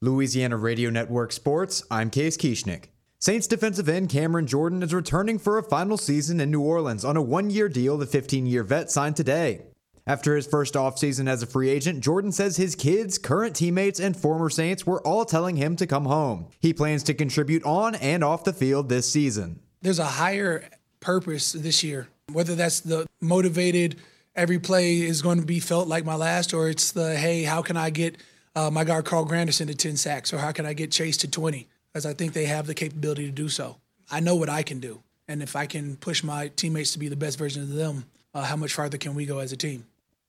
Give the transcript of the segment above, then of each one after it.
Louisiana Radio Network Sports, I'm Case Kieschnick. Saints defensive end Cameron Jordan is returning for a final season in New Orleans on a one-year deal the 15-year vet signed today. After his first offseason as a free agent, Jordan says his kids, current teammates, and former Saints were all telling him to come home. He plans to contribute on and off the field this season. There's a higher purpose this year, whether that's the motivated, every play is going to be felt like my last, or it's the, hey, how can I get my guard Carl Granderson to 10 sacks, or how can I get Chase to 20? Because I think they have the capability to do so. I know what I can do, and if I can push my teammates to be the best version of them, how much farther can we go as a team?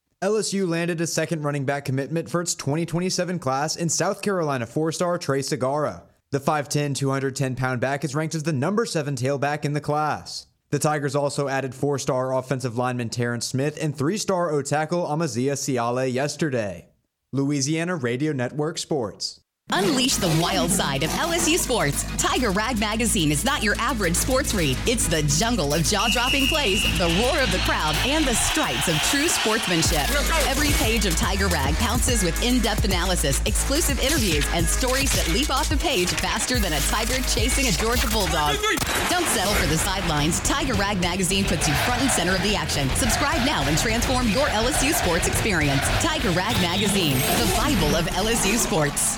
LSU landed a second running back commitment for its 2027 class in South Carolina four-star Trey Segarra. The 5'10", 210-pound back is ranked as the number 7 tailback in the class. The Tigers also added four-star offensive lineman Terrence Smith and three-star O-tackle Amaziah Siale yesterday. Louisiana Radio Network Sports. Unleash the wild side of LSU sports. Tiger Rag Magazine is not your average sports read. It's the jungle of jaw-dropping plays, the roar of the crowd, and the stripes of true sportsmanship. Every page of Tiger Rag pounces with in-depth analysis, exclusive interviews, and stories that leap off the page faster than a tiger chasing a Georgia bulldog. Don't settle for the sidelines. Tiger Rag Magazine puts you front and center of the action. Subscribe now and transform your LSU sports experience. Tiger Rag Magazine, the Bible of LSU sports.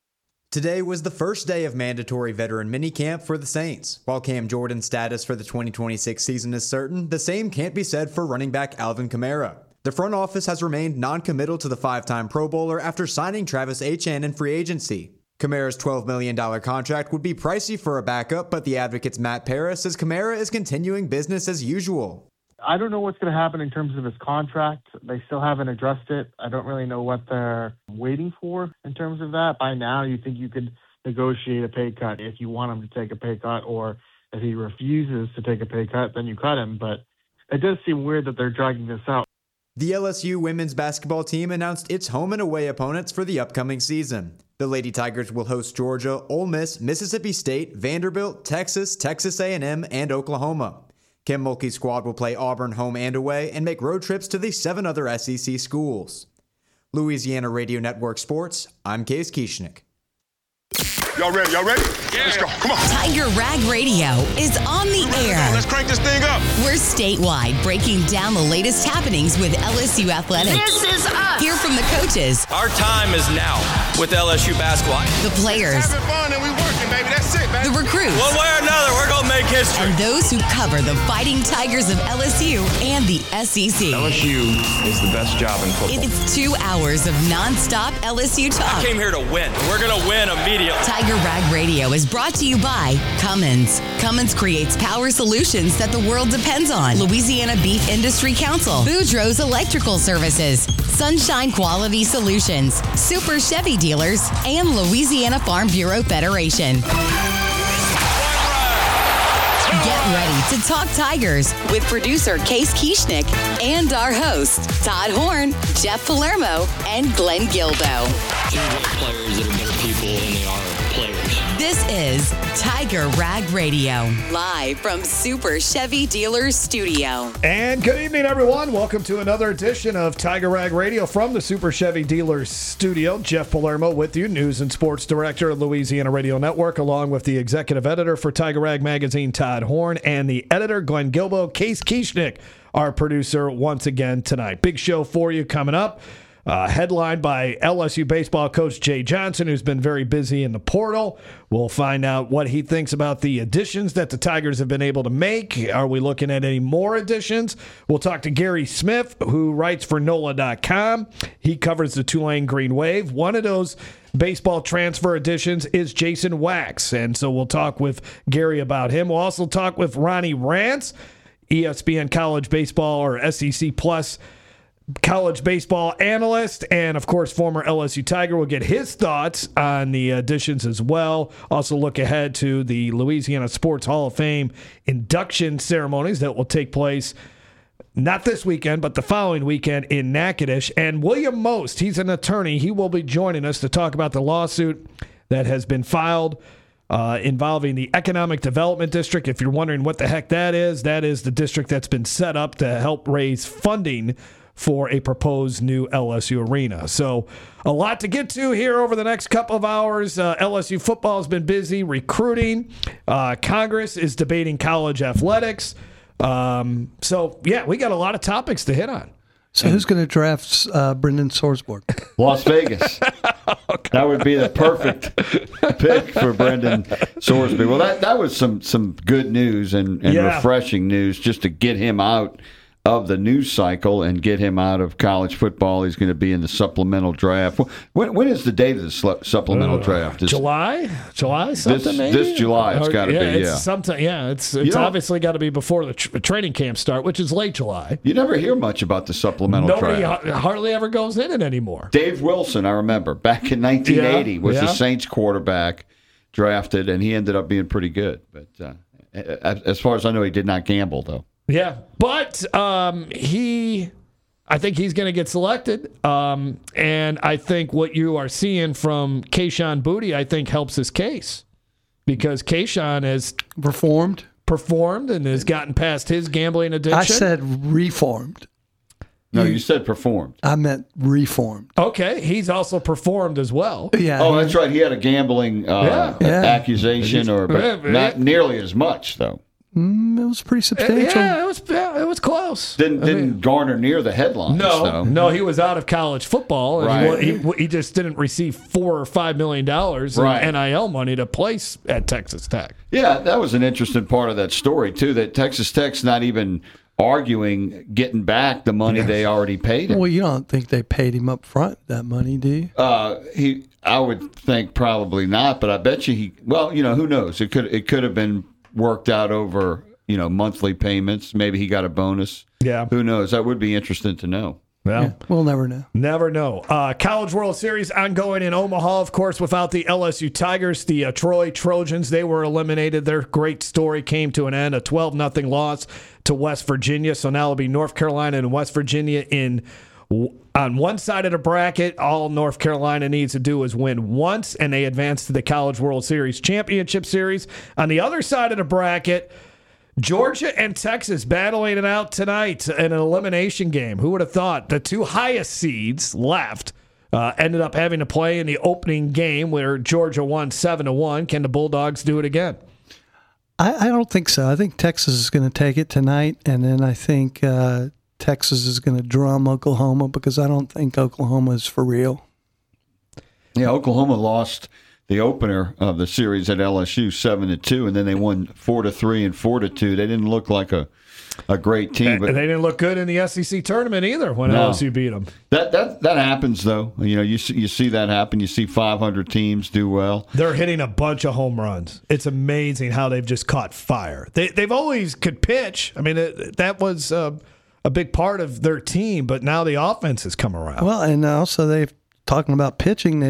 Today was the first day of mandatory veteran minicamp for the Saints. While Cam Jordan's status for the 2026 season is certain, the same can't be said for running back Alvin Kamara. The front office has remained non-committal to the 5-time Pro Bowler after signing Travis Etienne in free agency. Kamara's $12 million contract would be pricey for a backup, but the Advocate's Matt Paris says Kamara is continuing business as usual. I don't know what's going to happen in terms of his contract. They still haven't addressed it. I don't really know what they're waiting for in terms of that. By now, you think you could negotiate a pay cut if you want him to take a pay cut, or if he refuses to take a pay cut, then you cut him. But it does seem weird that they're dragging this out. The LSU women's basketball team announced its home and away opponents for the upcoming season. The Lady Tigers will host Georgia, Ole Miss, Mississippi State, Vanderbilt, Texas, Texas A&M, and Oklahoma. Kim Mulkey's squad will play Auburn home and away and make road trips to the 7 other SEC schools. Louisiana Radio Network Sports, I'm Case Kieschnick. Y'all ready? Yeah. Let's go. Come on. Tiger Rag Radio is on the air. Let's crank this thing up. We're statewide, breaking down the latest happenings with LSU athletics. This is us. Hear from the coaches. Our time is now with LSU basketball. The players. Having fun and we working, baby. That's it, baby. The recruits. One way or another, we're going to make history. And those who cover the Fighting Tigers of LSU and the SEC. LSU is the best job in football. It's 2 hours of nonstop LSU talk. I came here to win. We're going to win immediately. Tiger Rag Radio is brought to you by Cummins. Cummins creates power solutions that the world depends on. Louisiana Beef Industry Council. Boudreaux's Electrical Services. Sunshine Quality Solutions. Super Chevy Dealers. And Louisiana Farm Bureau Federation. Get ready to talk Tigers with producer Case Kieschnick and our hosts, Todd Horn, Jeff Palermo, and Glenn Gildo. Players that are better people than they are players. This is Tiger Rag Radio, live from Super Chevy Dealers Studio. And good evening, everyone. Welcome to another edition of Tiger Rag Radio from the Super Chevy Dealers Studio. Jeff Palermo with you, News and Sports Director of Louisiana Radio Network, along with the Executive Editor for Tiger Rag Magazine, Todd Horn, and the Editor, Glenn Gilbo. Case Kieschnick, our producer, once again tonight. Big show for you coming up. Headlined by LSU baseball coach Jay Johnson, who's been very busy in the portal. We'll find out what he thinks about the additions that the Tigers have been able to make. Are we looking at any more additions? We'll talk to Gary Smith, who writes for NOLA.com. He covers the Tulane Green Wave. One of those baseball transfer additions is Jason Wax, and so we'll talk with Gary about him. We'll also talk with Ronnie Rance, ESPN College Baseball or SEC Plus college baseball analyst, and of course former LSU Tiger. Will get his thoughts on the additions as well. Also look ahead to the Louisiana Sports Hall of Fame induction ceremonies that will take place not this weekend, but the following weekend in Natchitoches. And William Most, he's an attorney. He will be joining us to talk about the lawsuit that has been filed involving the Economic Development District. If you're wondering what the heck that is the district that's been set up to help raise funding for a proposed new LSU arena. So a lot to get to here over the next couple of hours. LSU football has been busy recruiting. Congress is debating college athletics. So, yeah, we got a lot of topics to hit on. So who's going to draft Brendan Sorsborg? Las Vegas. Okay. That would be the perfect pick for Brendan Sorsby. Well, that was some good news and refreshing news just to get him out of the news cycle and get him out of college football. He's going to be in the supplemental draft. When is the date of the supplemental draft? July something maybe? This July it's got to be, Sometime, it's obviously got to be before the training camp start, which is late July. You never hear much about the supplemental draft. Nobody hardly ever goes in it anymore. Dave Wilson, I remember, back in 1980, was the Saints quarterback drafted, and he ended up being pretty good. But as far as I know, he did not gamble, though. Yeah, but I think he's going to get selected, and I think what you are seeing from Kayshon Boutte, I think, helps his case because Kayshon has performed and has gotten past his gambling addiction. I said reformed. No, you said performed. I meant reformed. Okay, he's also performed as well. Yeah. Oh, that's right. He had a gambling accusation, but not nearly as much, though. It was pretty substantial. Yeah, it was close. Didn't garner near the headlines. No, he was out of college football. Right. He just didn't receive $4 or $5 million in NIL money to place at Texas Tech. Yeah, that was an interesting part of that story too. That Texas Tech's not even arguing getting back the money they already paid him. Well, you don't think they paid him up front that money, do you? I would think probably not, but I bet you who knows? It could have been worked out over, monthly payments. Maybe he got a bonus. Yeah. Who knows? That would be interesting to know. Well, we'll never know. Never know. College World Series ongoing in Omaha, of course, without the LSU Tigers. The Troy Trojans, they were eliminated. Their great story came to an end, a 12-0 loss to West Virginia. So now it'll be North Carolina and West Virginia on one side of the bracket. All North Carolina needs to do is win once, and they advance to the College World Series Championship Series. On the other side of the bracket, Georgia and Texas battling it out tonight in an elimination game. Who would have thought? The two highest seeds left ended up having to play in the opening game where Georgia won 7-1. Can the Bulldogs do it again? I don't think so. I think Texas is going to take it tonight, and then I think Texas is going to drum Oklahoma because I don't think Oklahoma is for real. Yeah, Oklahoma lost the opener of the series at LSU 7-2, and then they won 4-3 and 4-2. They didn't look like a great team, but they didn't look good in the SEC tournament either when LSU beat them. That happens though. You see that happen. You see 500 teams do well. They're hitting a bunch of home runs. It's amazing how they've just caught fire. They've always could pitch. I mean, that was a big part of their team, but now the offense has come around. Well, and also they've talking about pitching.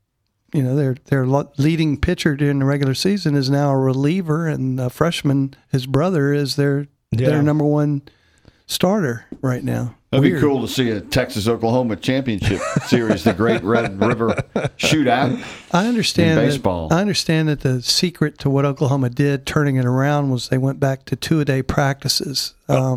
Their leading pitcher during the regular season is now a reliever, and a freshman, his brother, is their number one starter right now. That'd be cool to see a Texas-Oklahoma championship series, the Great Red River Shootout. I understand in baseball. I understand that the secret to what Oklahoma did, turning it around, was they went back to 2-a-day practices.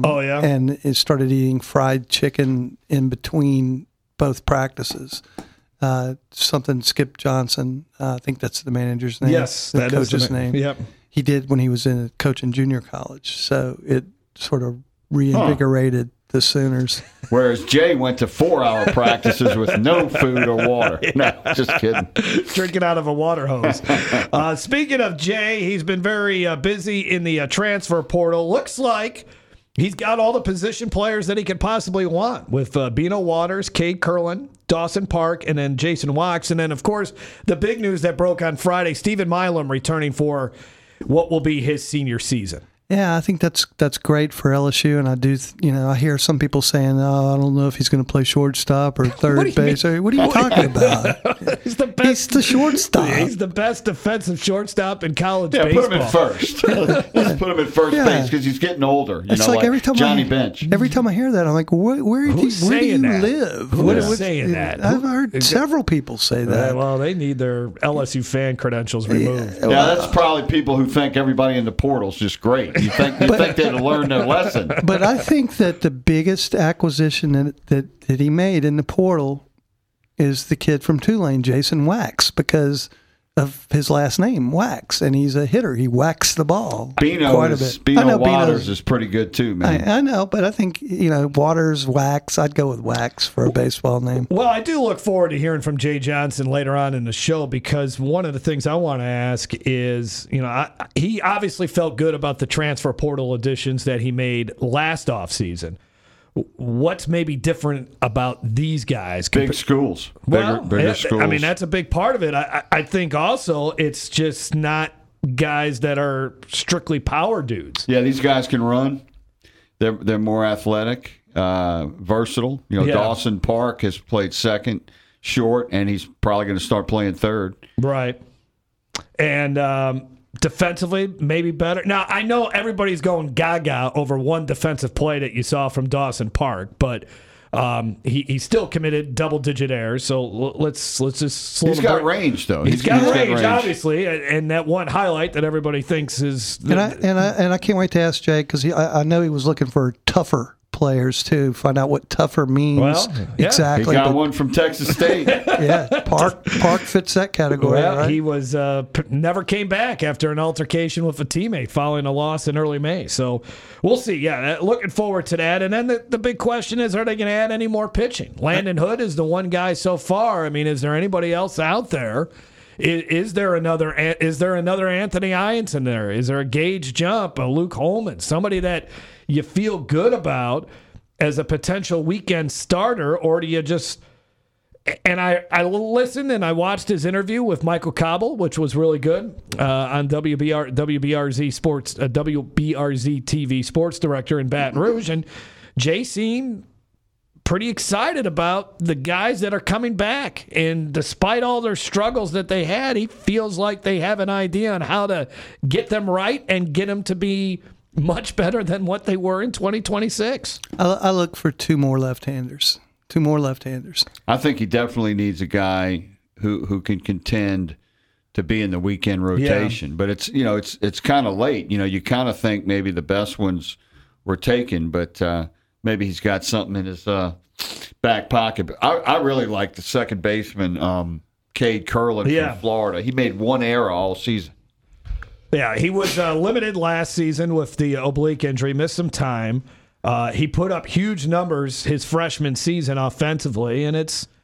And it started eating fried chicken in between both practices. Something Skip Johnson, I think that's the manager's name. Yes, the coach's name. Yep. He did when he was in coaching junior college. So it sort of reinvigorated the Sooners. Whereas Jay went to 4-hour practices with no food or water. No, just kidding. Drinking out of a water hose. Speaking of Jay, he's been very busy in the transfer portal. Looks like he's got all the position players that he could possibly want with Bino Waters, Cade Curlin, Dawson Park, and then Jason Wachs. And then, of course, the big news that broke on Friday, Stephen Milam returning for what will be his senior season. Yeah, I think that's great for LSU, and I do. I hear some people saying, "Oh, I don't know if he's going to play shortstop or third base." What are you talking about? He's the best. He's the shortstop. He's the best defensive shortstop in college baseball. Put him in first. Let's put him in first base because he's getting older. It's like every time Johnny Bench. Every time I hear that, I'm like, where do you live? Who's saying that? I've heard several people say that. Well, they need their LSU fan credentials removed. Yeah, that's probably people who think everybody in the portal is just great. You think they'd have learned their lesson? But I think that the biggest acquisition that he made in the portal is the kid from Tulane, Jason Wax, because of his last name, Wax, and he's a hitter. He whacks the ball quite a bit. Bino Waters is pretty good too, man. I know, but I think, Waters, Wax, I'd go with Wax for a baseball name. Well, I do look forward to hearing from Jay Johnson later on in the show, because one of the things I want to ask is, he obviously felt good about the transfer portal additions that he made last offseason. What's maybe different about these guys? Big schools. Bigger schools. I mean, that's a big part of it. I think also it's just not guys that are strictly power dudes. Yeah, these guys can run. They're more athletic, versatile. Dawson Park has played second short, and he's probably going to start playing third. Right. And defensively, maybe better. Now, I know everybody's going gaga over one defensive play that you saw from Dawson Park, but he still committed double-digit errors. So let's just slow. He's got range, though. He's got range, obviously, and that one highlight that everybody thinks is. And I can't wait to ask Jay, because I know he was looking for tougher players too. Find out what tougher means. Well, yeah. Exactly. He got one from Texas State. Yeah, Park fits that category. Well, right? he was never came back after an altercation with a teammate following a loss in early May. So we'll see. Yeah, looking forward to that. And then the big question is, are they going to add any more pitching? Landon Hood is the one guy so far. I mean, is there anybody else out there? Is there another Anthony Irons in there? Is there a Gage Jump, a Luke Holman, somebody that you feel good about as a potential weekend starter, or do you just? And I listened and I watched his interview with Michael Cobble, which was really good on WBRZ Sports, WBRZ TV Sports Director in Baton Rouge, and Jay seemed pretty excited about the guys that are coming back. And despite all their struggles that they had, he feels like they have an idea on how to get them right and get them to be much better than what they were in 2026. I look for two more left-handers. I think he definitely needs a guy who can contend to be in the weekend rotation. Yeah. But it's kind of late. You kind of think maybe the best ones were taken, but maybe he's got something in his back pocket. But I really like the second baseman, Cade Curlin from Florida. He made one error all season. Yeah, he was limited last season with the oblique injury, missed some time. He put up huge numbers his freshman season offensively, and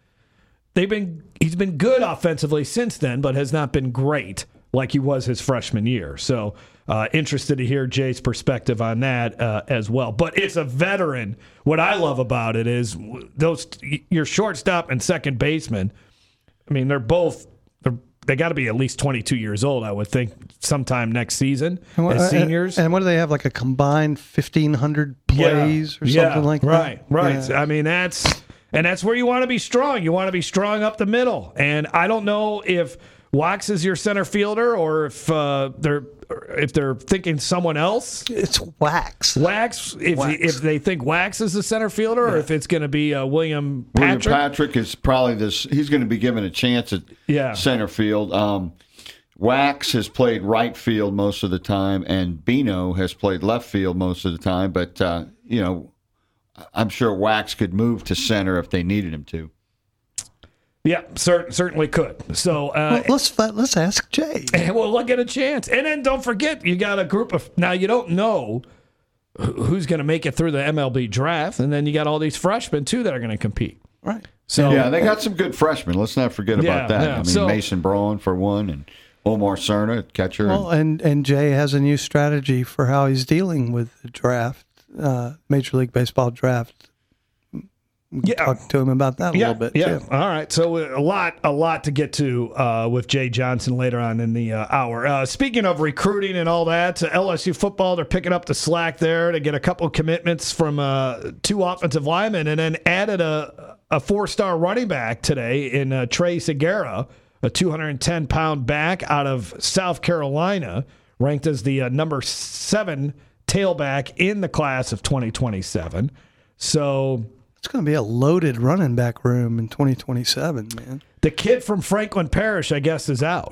he's been good offensively since then, but has not been great like he was his freshman year. So interested to hear Jay's perspective on that as well. But it's a veteran. What I love about it is your shortstop and second baseman. I mean, they got to be at least 22 years old, I would think, sometime next season as seniors. And what do they have, like a combined 1,500 plays or something like that? Right. Yeah. I mean, that's where you want to be strong. You want to be strong up the middle. And I don't know if Wax is your center fielder or if they're thinking someone else. It's Wax. If they think Wax is the center fielder, or if it's going to be William Patrick. William Patrick is probably this. He's going to be given a chance at center field. Wax has played right field most of the time, and Bino has played left field most of the time. But I'm sure Wax could move to center if they needed him to. Yeah, certainly could. So let's ask Jay. Well, we'll get a chance. And then don't forget, you got a group of, now you don't know who's going to make it through the MLB draft, and then you got all these freshmen too that are going to compete. Right. So yeah, they got some good freshmen. Let's not forget about that. Yeah. I mean, Mason Braun for one, and Omar Cerna, catcher. Well, and Jay has a new strategy for how he's dealing with the draft, Major League Baseball draft. Talk to him about that a little bit. Yeah. Too. All right. So a lot to get to with Jay Johnson later on in the hour. Speaking of recruiting and all that, LSU football, they're picking up the slack there to get a couple of commitments from 2 offensive linemen, and then added a 4-star running back today in Trey Segura, a 210-pound back out of South Carolina, ranked as the number 7 tailback in the class of 2027. So it's going to be a loaded running back room in 2027, man. The kid from Franklin Parish, I guess, is out.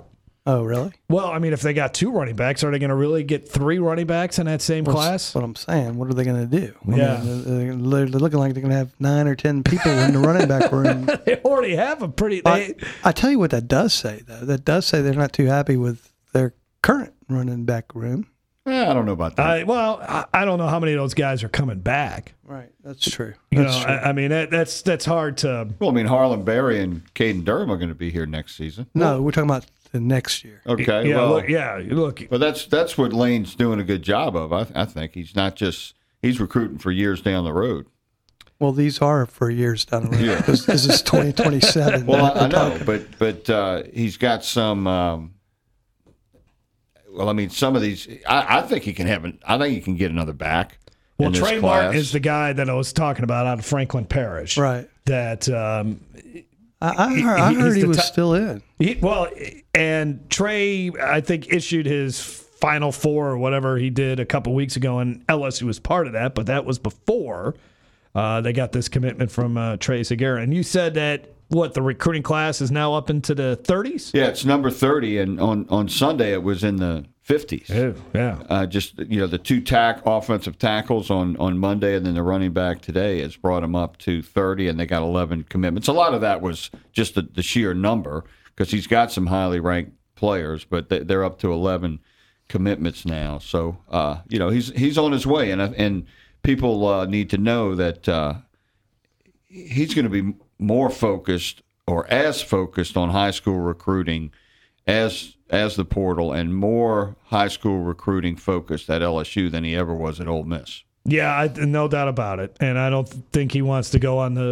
Oh, really? Well, I mean, if they got 2 running backs, are they going to really get 3 running backs in that same class? That's what I'm saying. What are they going to do? Yeah. They're looking like they're going to have 9 or 10 people in the running back room. They already have a pretty... I tell you what that does say, though. That does say they're not too happy with their current running back room. I don't know about that. I don't know how many of those guys are coming back. Right, that's true. True. I mean, that's hard to... Well, I mean, Harlan Berry and Caden Durham are going to be here next season. No, we're talking about the next year. Okay, yeah, look. But that's what Lane's doing a good job of. I think he's not just... He's recruiting for years down the road. Well, these are for years down the road. Because this is 2027. Well, I know, but he's got some... Well, I mean, some of these, I think he can get another back. Well, Trey Martin is the guy that I was talking about out of Franklin Parish. Right. That I heard he was still in. And Trey, I think, issued his Final Four or whatever he did a couple weeks ago, and LSU was part of that, but that was before they got this commitment from Trey Segura. And you said that, the recruiting class is now up into the 30s? Yeah, it's number 30, and on Sunday it was in the 50s. Oh, yeah. Just, the 2 offensive tackles on Monday, and then the running back today has brought them up to 30, and they got 11 commitments. A lot of that was just the sheer number, because he's got some highly ranked players, but they're up to 11 commitments now. So, he's on his way, and people need to know that he's going to be more focused or as focused on high school recruiting as the portal, and more high school recruiting focused at LSU than he ever was at Ole Miss. Yeah, no doubt about it. And I don't think he wants to go on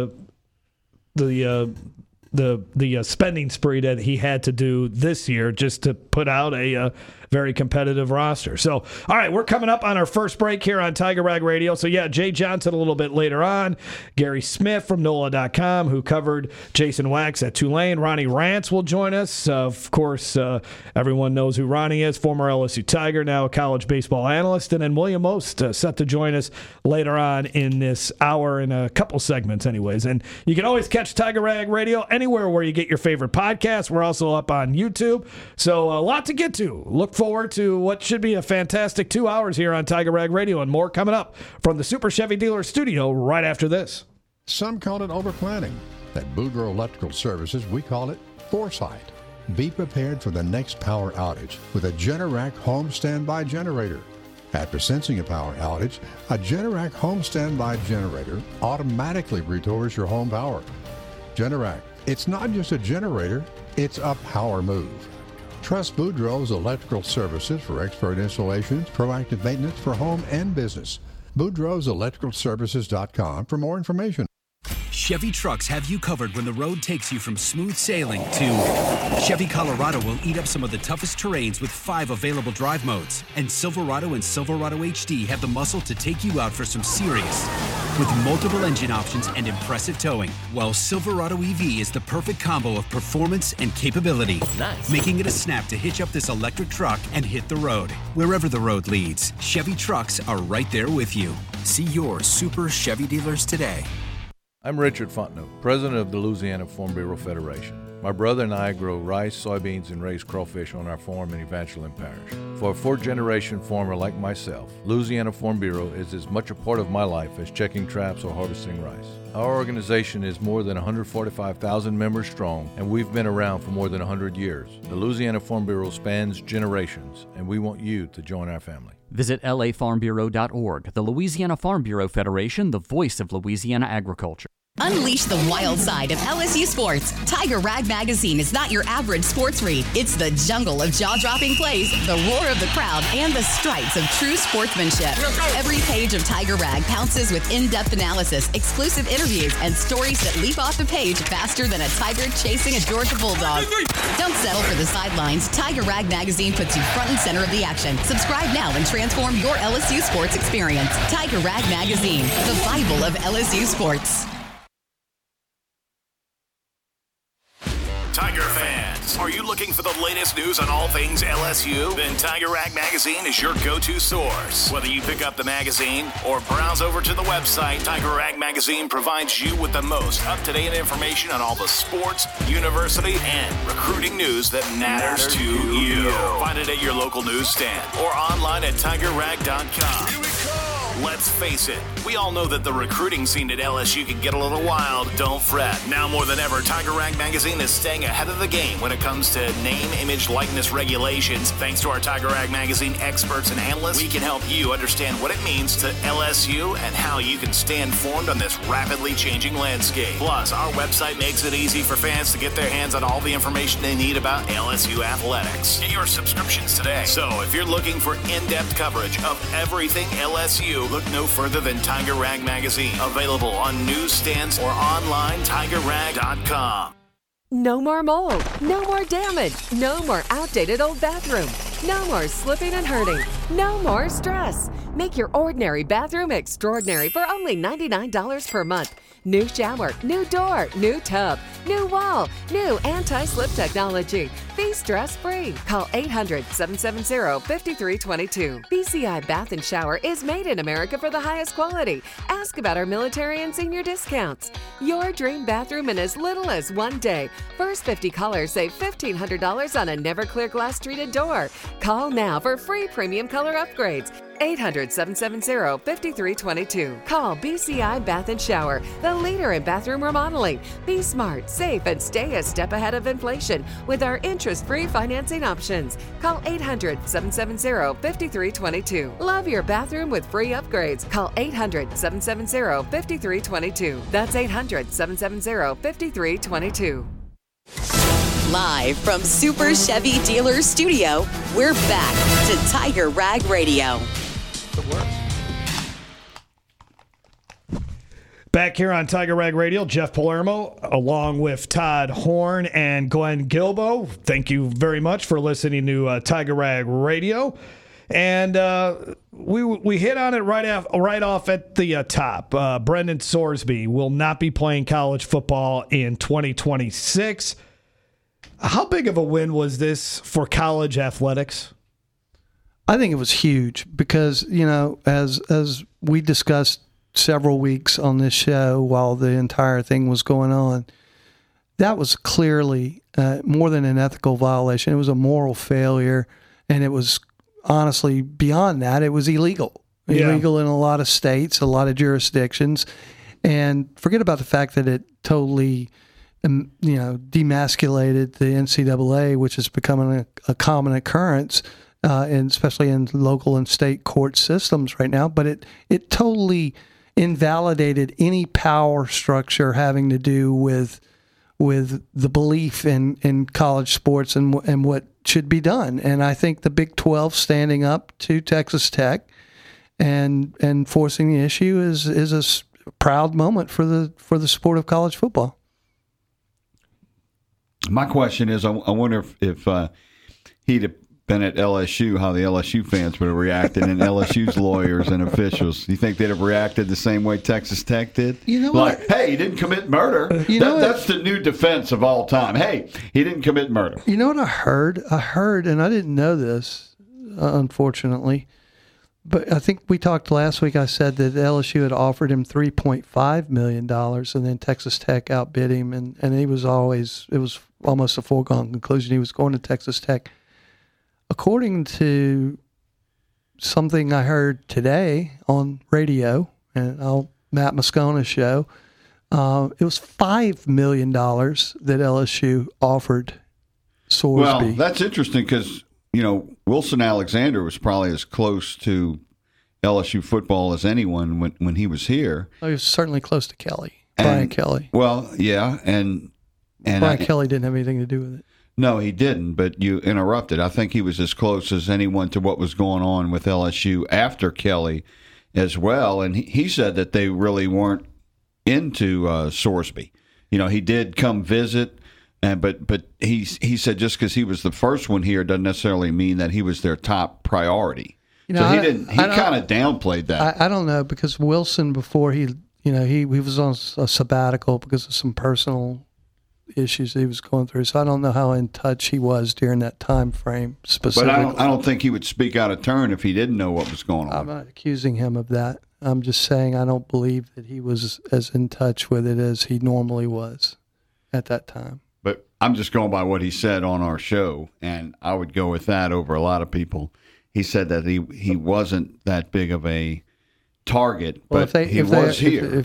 the spending spree that he had to do this year just to put out a very competitive roster. So, all right, we're coming up on our first break here on Tiger Rag Radio. So, yeah, Jay Johnson a little bit later on. Gary Smith from NOLA.com, who covered Jason Wax at Tulane. Ronnie Rance will join us. Of course, everyone knows who Ronnie is, former LSU Tiger, now a college baseball analyst. And then William Most set to join us later on in this hour, in a couple segments anyways. And you can always catch Tiger Rag Radio anywhere where you get your favorite podcasts. We're also up on YouTube. So a lot to get to. Look forward to what should be a fantastic 2 hours here on Tiger Rag Radio, and more coming up from the Super Chevy Dealer Studio right after this. Some call it overplanning. At Boudreaux Electrical Services, we call it foresight. Be prepared for the next power outage with a Generac home standby generator. After sensing a power outage, a Generac home standby generator automatically restores your home power. Generac, it's not just a generator, it's a power move. Trust Boudreaux's Electrical Services for expert installations, proactive maintenance for home and business. BoudreauxElectricalServices.com for more information. Chevy trucks have you covered when the road takes you from smooth sailing to Chevy Colorado will eat up some of the toughest terrains with 5 available drive modes. And Silverado and Silverado HD have the muscle to take you out for some serious. With multiple engine options and impressive towing, while Silverado EV is the perfect combo of performance and capability. Nice. Making it a snap to hitch up this electric truck and hit the road. Wherever the road leads, Chevy trucks are right there with you. See your Super Chevy dealers today. I'm Richard Fontenot, president of the Louisiana Farm Bureau Federation. My brother and I grow rice, soybeans, and raise crawfish on our farm in Evangeline Parish. For a fourth-generation farmer like myself, Louisiana Farm Bureau is as much a part of my life as checking traps or harvesting rice. Our organization is more than 145,000 members strong, and we've been around for more than 100 years. The Louisiana Farm Bureau spans generations, and we want you to join our family. Visit lafarmbureau.org. The Louisiana Farm Bureau Federation, the voice of Louisiana agriculture. Unleash the wild side of LSU sports. Tiger Rag Magazine is not your average sports read. It's the jungle of jaw-dropping plays, the roar of the crowd, and the stripes of true sportsmanship. Every page of Tiger Rag pounces with in-depth analysis, exclusive interviews, and stories that leap off the page faster than a tiger chasing a Georgia Bulldog. Don't settle for the sidelines. Tiger Rag Magazine puts you front and center of the action. Subscribe now and transform your LSU sports experience. Tiger Rag Magazine, the Bible of LSU sports. Tiger fans, are you looking Looking for the latest news on all things LSU? Then Tiger Rag Magazine is your go-to source. Whether you pick up the magazine or browse over to the website, Tiger Rag Magazine provides you with the most up-to-date information on all the sports, university, and recruiting news that matters to you. Find it at your local newsstand or online at tigerrag.com. Let's face it, we all know that the recruiting scene at LSU can get a little wild. Don't fret. Now more than ever, Tiger Rag Magazine is staying ahead of the game when it comes to name, image, likeness regulations. Thanks to our Tiger Rag Magazine experts and analysts, we can help you understand what it means to LSU and how you can stay informed on this rapidly changing landscape. Plus, our website makes it easy for fans to get their hands on all the information they need about LSU athletics. Get your subscriptions today. So if you're looking for in-depth coverage of everything LSU, look no further than Tiger Rag Magazine. Available on newsstands or online, tigerrag.com. No more mold, no more damage, no more outdated old bathroom, no more slipping and hurting, no more stress. Make your ordinary bathroom extraordinary for only $99 per month. New shower, new door, new tub, new wall, new anti-slip technology. Be stress-free. Call 800-770-5322. BCI Bath and Shower is made in America for the highest quality. Ask about our military and senior discounts. Your dream bathroom in as little as 1 day. First 50 callers save $1,500 on a never clear glass treated door. Call now for free premium color upgrades. 800-770-5322. Call BCI Bath and Shower, the leader in bathroom remodeling. Be smart, safe, and stay a step ahead of inflation with our interest-free financing options. Call 800-770-5322. Love your bathroom with free upgrades. Call 800-770-5322. That's 800-770-5322. Live from Super Chevy Dealer Studio, we're back to Tiger Rag Radio. Back here on Tiger Rag Radio, Jeff Palermo, along with Todd Horn and Glenn Guilbeau. Thank you very much for listening to Tiger Rag Radio. And we hit on it right off at the top. Brendan Sorsby will not be playing college football in 2026. How big of a win was this for college athletics? I think it was huge because, as we discussed several weeks on this show while the entire thing was going on, that was clearly more than an ethical violation. It was a moral failure, and it was honestly beyond that. It was illegal. Illegal in a lot of states, a lot of jurisdictions, and forget about the fact that it totally demasculated the NCAA, which is becoming a common occurrence, and especially in local and state court systems right now. But it totally invalidated any power structure having to do with the belief in college sports and what should be done. And I think the Big 12 standing up to Texas Tech and forcing the issue is a proud moment for the sport of college football. My question is, I wonder if he'd have been at LSU, how the LSU fans would have reacted, and LSU's lawyers and officials. Do you think they'd have reacted the same way Texas Tech did? Hey, he didn't commit murder. That's the new defense of all time. Hey, he didn't commit murder. You know what I heard? I heard, and I didn't know this, unfortunately, but I think we talked last week. I said that LSU had offered him $3.5 million, and then Texas Tech outbid him, and it was almost a foregone conclusion he was going to Texas Tech. According to something I heard today on radio and Matt Moscona's show, it was $5 million that LSU offered Sorsby. Well, that's interesting because, Wilson Alexander was probably as close to LSU football as anyone when he was here. Oh, he was certainly close to Kelly, Brian Kelly. Well, yeah, and Brian Kelly didn't have anything to do with it. No, he didn't, but you interrupted. I think he was as close as anyone to what was going on with LSU after Kelly as well. And he said that they really weren't into Sorsby. He did come visit, but he said just because he was the first one here doesn't necessarily mean that he was their top priority. So he didn't. He kind of downplayed that. I don't know, because Wilson, before he was on a sabbatical because of some personal issues he was going through. So I don't know how in touch he was during that time frame specifically. But I don't think he would speak out of turn if he didn't know what was going on. I'm not accusing him of that. I'm just saying I don't believe that he was as in touch with it as he normally was at that time. But I'm just going by what he said on our show, and I would go with that over a lot of people. He said that he wasn't that big of a target, but he was here.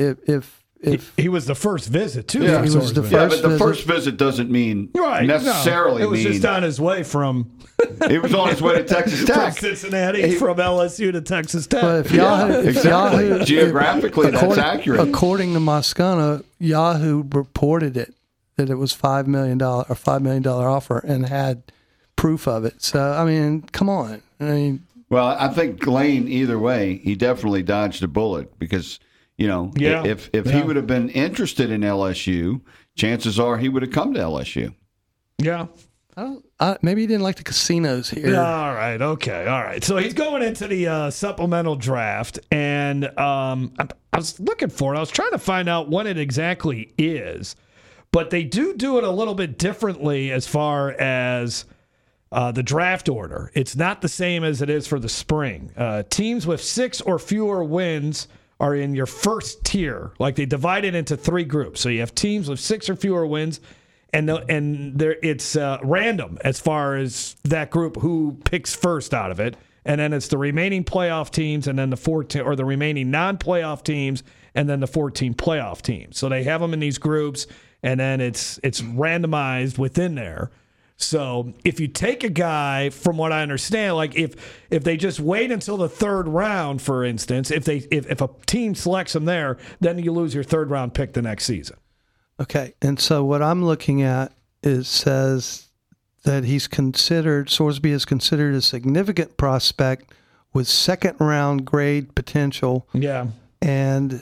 If he was the first visit too. Yeah, he was the first but the first visit doesn't mean necessarily. No, it was just on his way from. He was on his way to Texas Tech, from Cincinnati, from LSU to Texas Tech. But if Yahoo, geographically, that's accurate. According to Moscona, Yahoo reported that it was $5 million offer and had proof of it. So I mean, come on. Well, I think Lane, either way, he definitely dodged a bullet because. If he would have been interested in LSU, chances are he would have come to LSU. Yeah. Maybe he didn't like the casinos here. All right. Okay. All right. So he's going into the supplemental draft, and I was looking for it. I was trying to find out what it exactly is, but they do it a little bit differently as far as the draft order. It's not the same as it is for the spring. Teams with 6 or fewer wins are in your first tier. Like they divide it into 3 groups. So you have teams with 6 or fewer wins, and it's random as far as that group who picks first out of it. And then it's the remaining playoff teams, and then the remaining non-playoff teams, and then the 14 playoff teams. So they have them in these groups, and then it's randomized within there. So if you take a guy, from what I understand, like if they just wait until the 3rd round, for instance, if a team selects him there, then you lose your 3rd round pick the next season. Okay, and so what I'm looking at says that Sorsby is considered a significant prospect with 2nd round grade potential. Yeah, and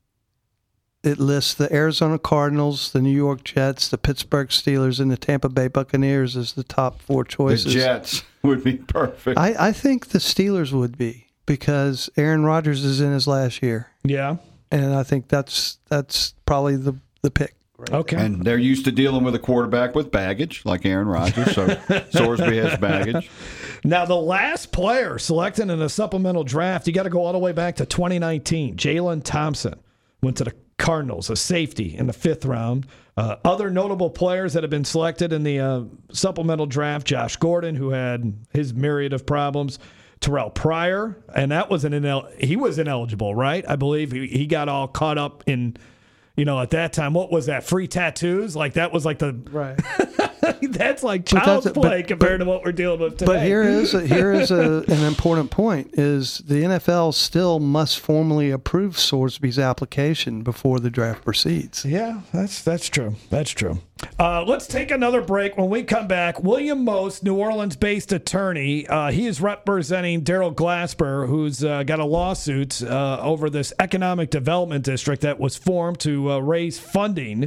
it lists the Arizona Cardinals, the New York Jets, the Pittsburgh Steelers, and the Tampa Bay Buccaneers as the top 4 choices. The Jets would be perfect. I think the Steelers would be, because Aaron Rodgers is in his last year. Yeah. And I think that's probably the pick. Right. Okay. And they're used to dealing with a quarterback with baggage, like Aaron Rodgers, so Sorsby has baggage. Now, the last player selected in a supplemental draft, you got to go all the way back to 2019. Jalen Thompson went to the Cardinals, a safety in the 5th round. Other notable players that have been selected in the supplemental draft: Josh Gordon, who had his myriad of problems; Terrell Pryor, and that was he was ineligible, right? I believe he got all caught up in, at that time, what was that? Free tattoos? Like that was like the right. That's like child's play compared to what we're dealing with today. But here is an important point: is the NFL still must formally approve Sorsby's application before the draft proceeds. Yeah, that's true. That's true. Let's take another break. When we come back, William Most, New Orleans-based attorney, he is representing Daryl Glasper, who's got a lawsuit over this economic development district that was formed to raise funding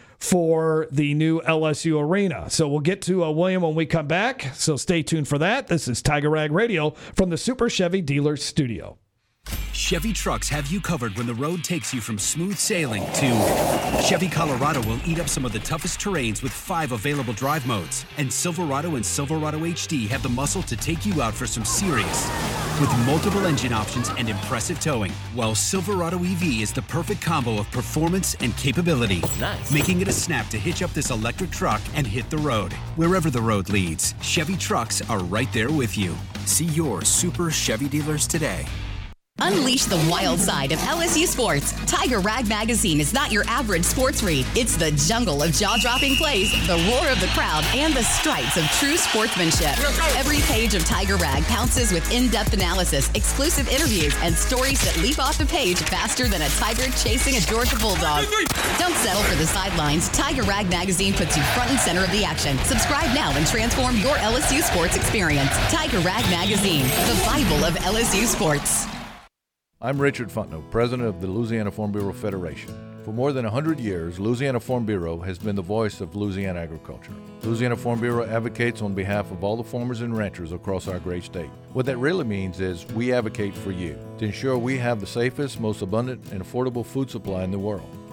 for the new LSU arena. So we'll get to William when we come back, so stay tuned for that. This is Tiger Rag Radio from the Super Chevy Dealers Studio. Chevy trucks have you covered when the road takes you from smooth sailing to Chevy Colorado will eat up some of the toughest terrains with 5 available drive modes. And Silverado and Silverado HD have the muscle to take you out for some serious, with multiple engine options and impressive towing. While Silverado EV is the perfect combo of performance and capability, making it a snap to hitch up this electric truck and hit the road. Wherever the road leads, Chevy trucks are right there with you. See your Super Chevy dealers today. Unleash the wild side of LSU sports. Tiger Rag Magazine is not your average sports read. It's the jungle of jaw-dropping plays, the roar of the crowd, and the stripes of true sportsmanship. Every page of Tiger Rag pounces with in-depth analysis, exclusive interviews, and stories that leap off the page faster than a tiger chasing a Georgia bulldog. Don't settle for the sidelines. Tiger Rag Magazine puts you front and center of the action. Subscribe now and transform your LSU sports experience. Tiger Rag Magazine, the Bible of LSU sports. I'm Richard Fontenot, president of the Louisiana Farm Bureau Federation. For more than 100 years, Louisiana Farm Bureau has been the voice of Louisiana agriculture. Louisiana Farm Bureau advocates on behalf of all the farmers and ranchers across our great state. What that really means is we advocate for you to ensure we have the safest, most abundant, and affordable food supply in the world.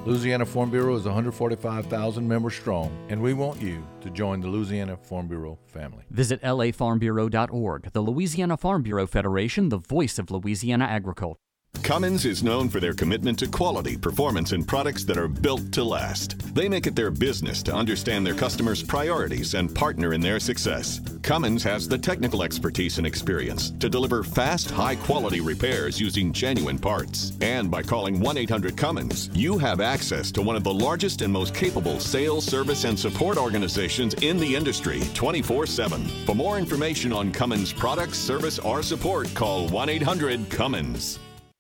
Louisiana Farm Bureau is 145,000 members strong, and we want you to join the Louisiana Farm Bureau family. Visit lafarmbureau.org. The Louisiana Farm Bureau Federation, the voice of Louisiana agriculture. Cummins is known for their commitment to quality, performance, and products that are built to last. They make it their business to understand their customers' priorities and partner in their success. Cummins has the technical expertise and experience to deliver fast, high-quality repairs using genuine parts. And by calling 1-800-CUMMINS, you have access to one of the largest and most capable sales, service, and support organizations in the industry 24/7. For more information on Cummins products, service, or support, call 1-800-CUMMINS.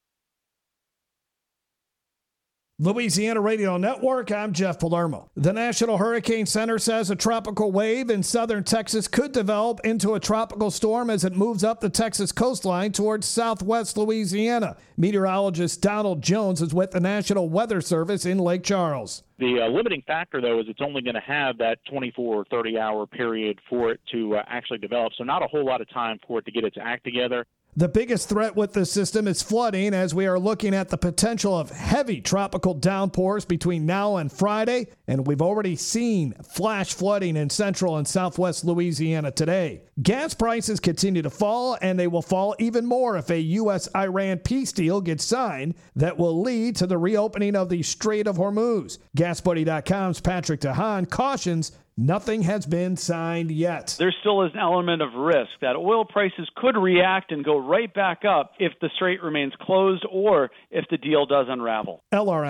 Louisiana Radio Network, I'm Jeff Palermo. The National Hurricane Center says a tropical wave in southern Texas could develop into a tropical storm as it moves up the Texas coastline towards southwest Louisiana. Meteorologist Donald Jones is with the National Weather Service in Lake Charles. The limiting factor, though, is it's only going to have that 24 or 30-hour period for it to actually develop, so not a whole lot of time for it to get its act together. The biggest threat with this system is flooding, as we are looking at the potential of heavy tropical downpours between now and Friday, and we've already seen flash flooding in central and southwest Louisiana today. Gas prices continue to fall, and they will fall even more if a U.S.-Iran peace deal gets signed that will lead to the reopening of the Strait of Hormuz. GasBuddy.com's Patrick DeHaan cautions nothing has been signed yet. There still is an element of risk that oil prices could react and go right back up if the strait remains closed or if the deal does unravel. LRM.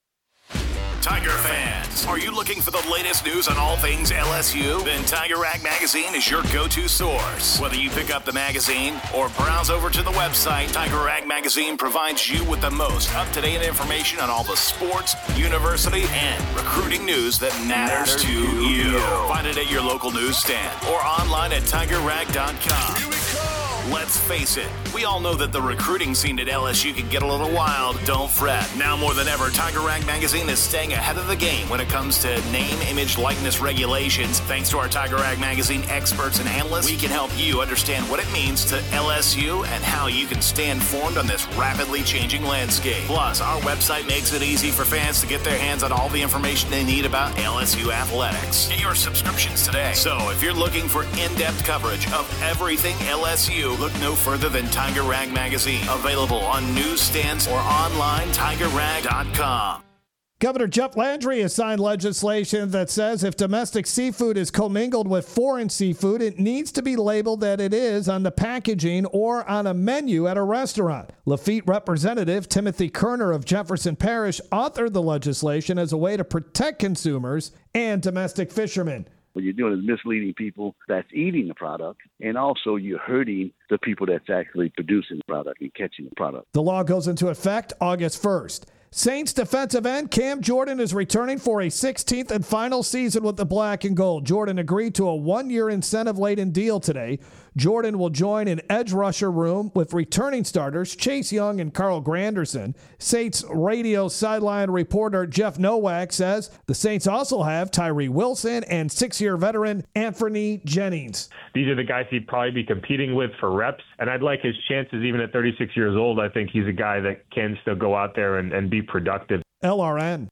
Tiger fans, are you looking for the latest news on all things LSU? Then Tiger Rag Magazine is your go-to source. Whether you pick up the magazine or browse over to the website, Tiger Rag Magazine provides you with the most up-to-date information on all the sports, university, and recruiting news that matters to you. Find it at your local newsstand or online at tigerrag.com. Here we go. Let's face it, we all know that the recruiting scene at LSU can get a little wild. Don't fret. Now more than ever, Tiger Rag Magazine is staying ahead of the game when it comes to name, image, likeness regulations. Thanks to our Tiger Rag Magazine experts and analysts, we can help you understand what it means to LSU and how you can stay informed on this rapidly changing landscape. Plus, our website makes it easy for fans to get their hands on all the information they need about LSU athletics. Get your subscriptions today. So if you're looking for in-depth coverage of everything LSU, look no further than Tiger Rag Magazine. Available on newsstands or online, tigerrag.com. Governor Jeff Landry has signed legislation that says if domestic seafood is commingled with foreign seafood, it needs to be labeled that it is on the packaging or on a menu at a restaurant. Lafitte Representative Timothy Kerner of Jefferson Parish authored the legislation as a way to protect consumers and domestic fishermen. What you're doing is misleading people that's eating the product, and also you're hurting the people that's actually producing the product and catching the product. The law goes into effect August 1st. Saints defensive end Cam Jordan is returning for a 16th and final season with the Black and Gold. Jordan agreed to a one-year incentive-laden deal today. Jordan will join an edge rusher room with returning starters Chase Young and Carl Granderson. Saints radio sideline reporter Jeff Nowak says the Saints also have Tyree Wilson and 6-year veteran Anthony Jennings. These are the guys he'd probably be competing with for reps, and I'd like his chances even at 36 years old. I think he's a guy that can still go out there and be productive. LRN.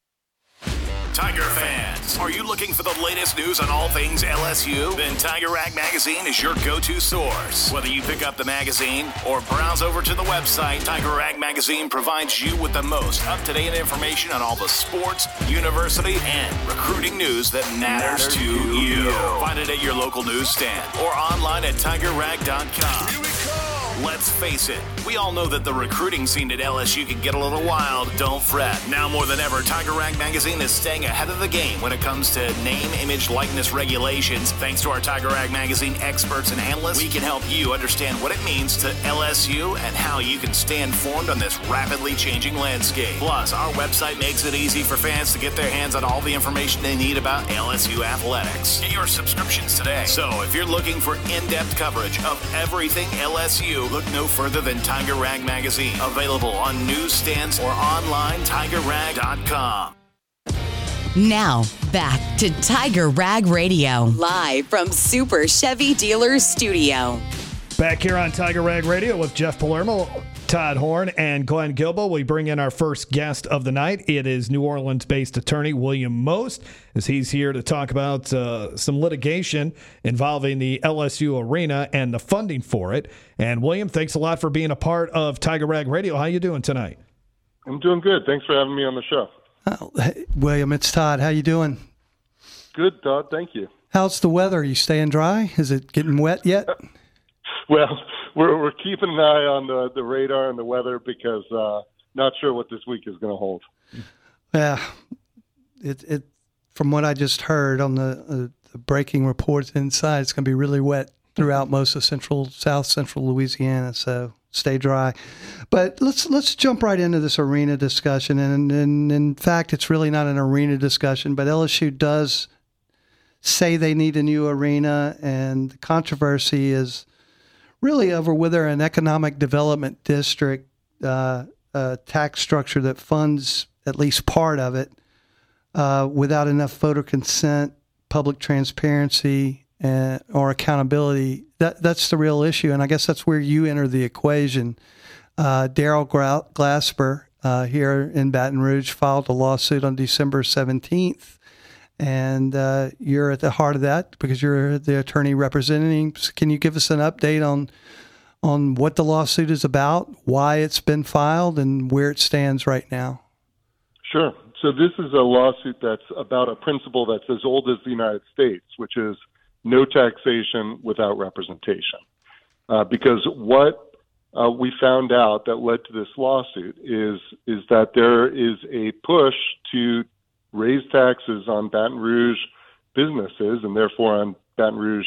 Tiger fans, are you looking for the latest news on all things LSU? Then Tiger Rag Magazine is your go-to source. Whether you pick up the magazine or browse over to the website, Tiger Rag Magazine provides you with the most up-to-date information on all the sports, university, and recruiting news that matters to you. Find it at your local newsstand or online at tigerrag.com. Here we go. Let's face it, we all know that the recruiting scene at LSU can get a little wild. Don't fret. Now more than ever, Tiger Rag Magazine is staying ahead of the game when it comes to name, image, likeness regulations. Thanks to our Tiger Rag Magazine experts and analysts, we can help you understand what it means to LSU and how you can stay informed on this rapidly changing landscape. Plus, our website makes it easy for fans to get their hands on all the information they need about LSU athletics. Get your subscriptions today. So if you're looking for in-depth coverage of everything LSU, look no further than Tiger Rag Magazine. Available on newsstands or online, tigerrag.com. Now, back to Tiger Rag Radio, live from Super Chevy Dealers Studio. Back here on Tiger Rag Radio with Jeff Palermo. Todd Horn and Glenn Guilbeau. We bring in our first guest of the night. It is New Orleans-based attorney William Most, as he's here to talk about some litigation involving the LSU arena and the funding for it. And William, thanks a lot for being a part of Tiger Rag Radio. How you doing tonight? I'm doing good. Thanks for having me on the show. Hey, William, it's Todd. How you doing? Good, Todd. Thank you. How's the weather? Are you staying dry? Is it getting wet yet? Well, we're keeping an eye on the radar and the weather because not sure what this week is going to hold. Yeah, it from what I just heard on the breaking reports inside, it's going to be really wet throughout most of South Central Louisiana. So stay dry. But let's jump right into this arena discussion. And in fact, it's really not an arena discussion, but LSU does say they need a new arena, and the controversy is really over whether an economic development district tax structure that funds at least part of it without enough voter consent, public transparency, or accountability, that's the real issue. And I guess that's where you enter the equation. Daryl Glasper here in Baton Rouge filed a lawsuit on December 17th. And you're at the heart of that because you're the attorney representing. Can you give us an update on what the lawsuit is about, why it's been filed, and where it stands right now? Sure. So this is a lawsuit that's about a principle that's as old as the United States, which is no taxation without representation. Because what we found out that led to this lawsuit is that there is a push to raise taxes on Baton Rouge businesses and therefore on Baton Rouge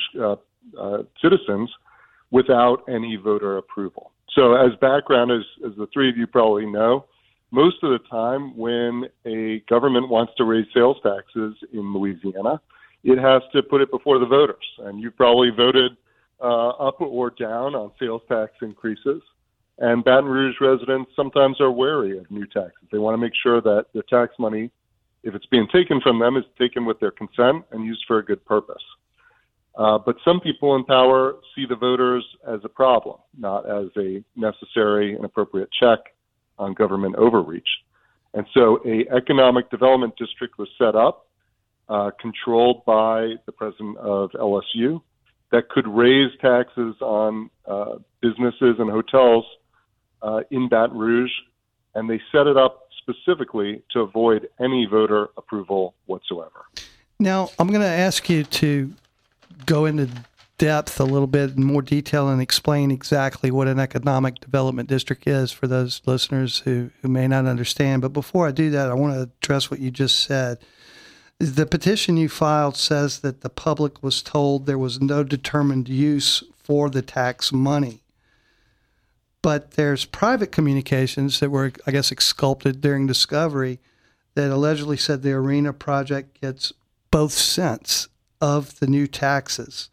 citizens without any voter approval. So as background, as the three of you probably know, most of the time when a government wants to raise sales taxes in Louisiana, it has to put it before the voters. And you've probably voted up or down on sales tax increases. And Baton Rouge residents sometimes are wary of new taxes. They want to make sure that their tax money, if it's being taken from them, is taken with their consent and used for a good purpose. But some people in power see the voters as a problem, not as a necessary and appropriate check on government overreach. And so a economic development district was set up, controlled by the president of LSU, that could raise taxes on businesses and hotels in Baton Rouge, and they set it up specifically to avoid any voter approval whatsoever. Now, I'm going to ask you to go into depth a little bit in more detail and explain exactly what an economic development district is for those listeners who may not understand. But before I do that, I want to address what you just said. The petition you filed says that the public was told there was no determined use for the tax money. But there's private communications that were, I guess, exculpated during discovery that allegedly said the arena project gets both cents of the new taxes.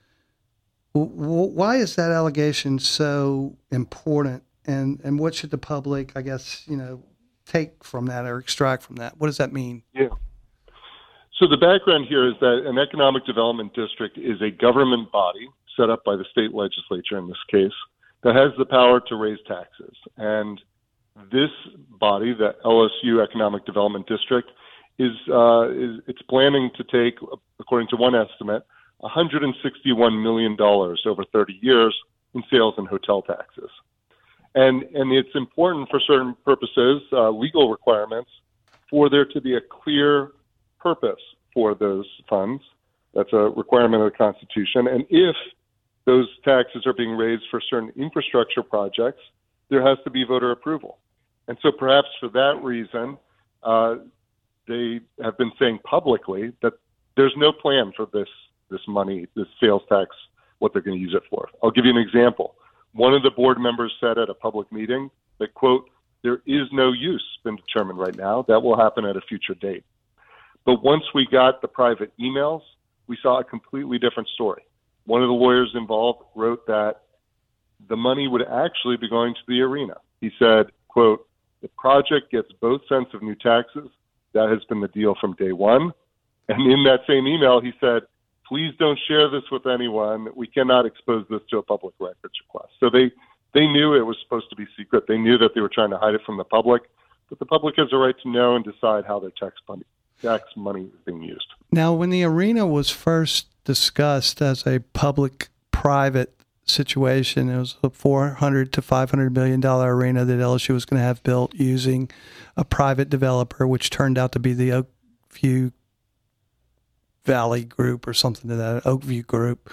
Why is that allegation so important? And what should the public, I guess, take from that or extract from that? What does that mean? Yeah. So the background here is that an economic development district is a government body set up by the state legislature in this case that has the power to raise taxes. And this body, the LSU Economic Development District, is planning to take, according to one estimate, $161 million over 30 years in sales and hotel taxes. And it's important for certain purposes, legal requirements, for there to be a clear purpose for those funds. That's a requirement of the Constitution. And if those taxes are being raised for certain infrastructure projects, there has to be voter approval. And so perhaps for that reason, they have been saying publicly that there's no plan for this money, this sales tax, what they're going to use it for. I'll give you an example. One of the board members said at a public meeting that, quote, there is no use been determined right now. That will happen at a future date. But once we got the private emails, we saw a completely different story. One of the lawyers involved wrote that the money would actually be going to the arena. He said, quote, the project gets both cents of new taxes. That has been the deal from day one. And in that same email, he said, please don't share this with anyone. We cannot expose this to a public records request. So they They knew it was supposed to be secret. They knew that they were trying to hide it from the public, but the public has a right to know and decide how their tax money is being used. Now, when the arena was first discussed as a public-private situation, it was a $400 to $500 million arena that LSU was going to have built using a private developer, which turned out to be the Oakview Valley Group or something to that, Oakview Group.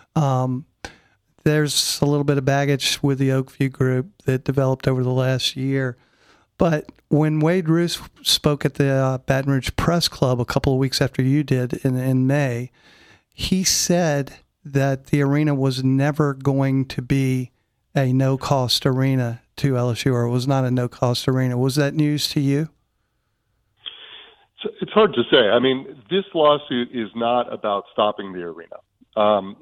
There's a little bit of baggage with the Oakview Group that developed over the last year. But when Wade Roos spoke at the Baton Rouge Press Club a couple of weeks after you did in May, he said that the arena was never going to be a no-cost arena to LSU, or it was not a no-cost arena. Was that news to you? It's hard to say. I mean, this lawsuit is not about stopping the arena.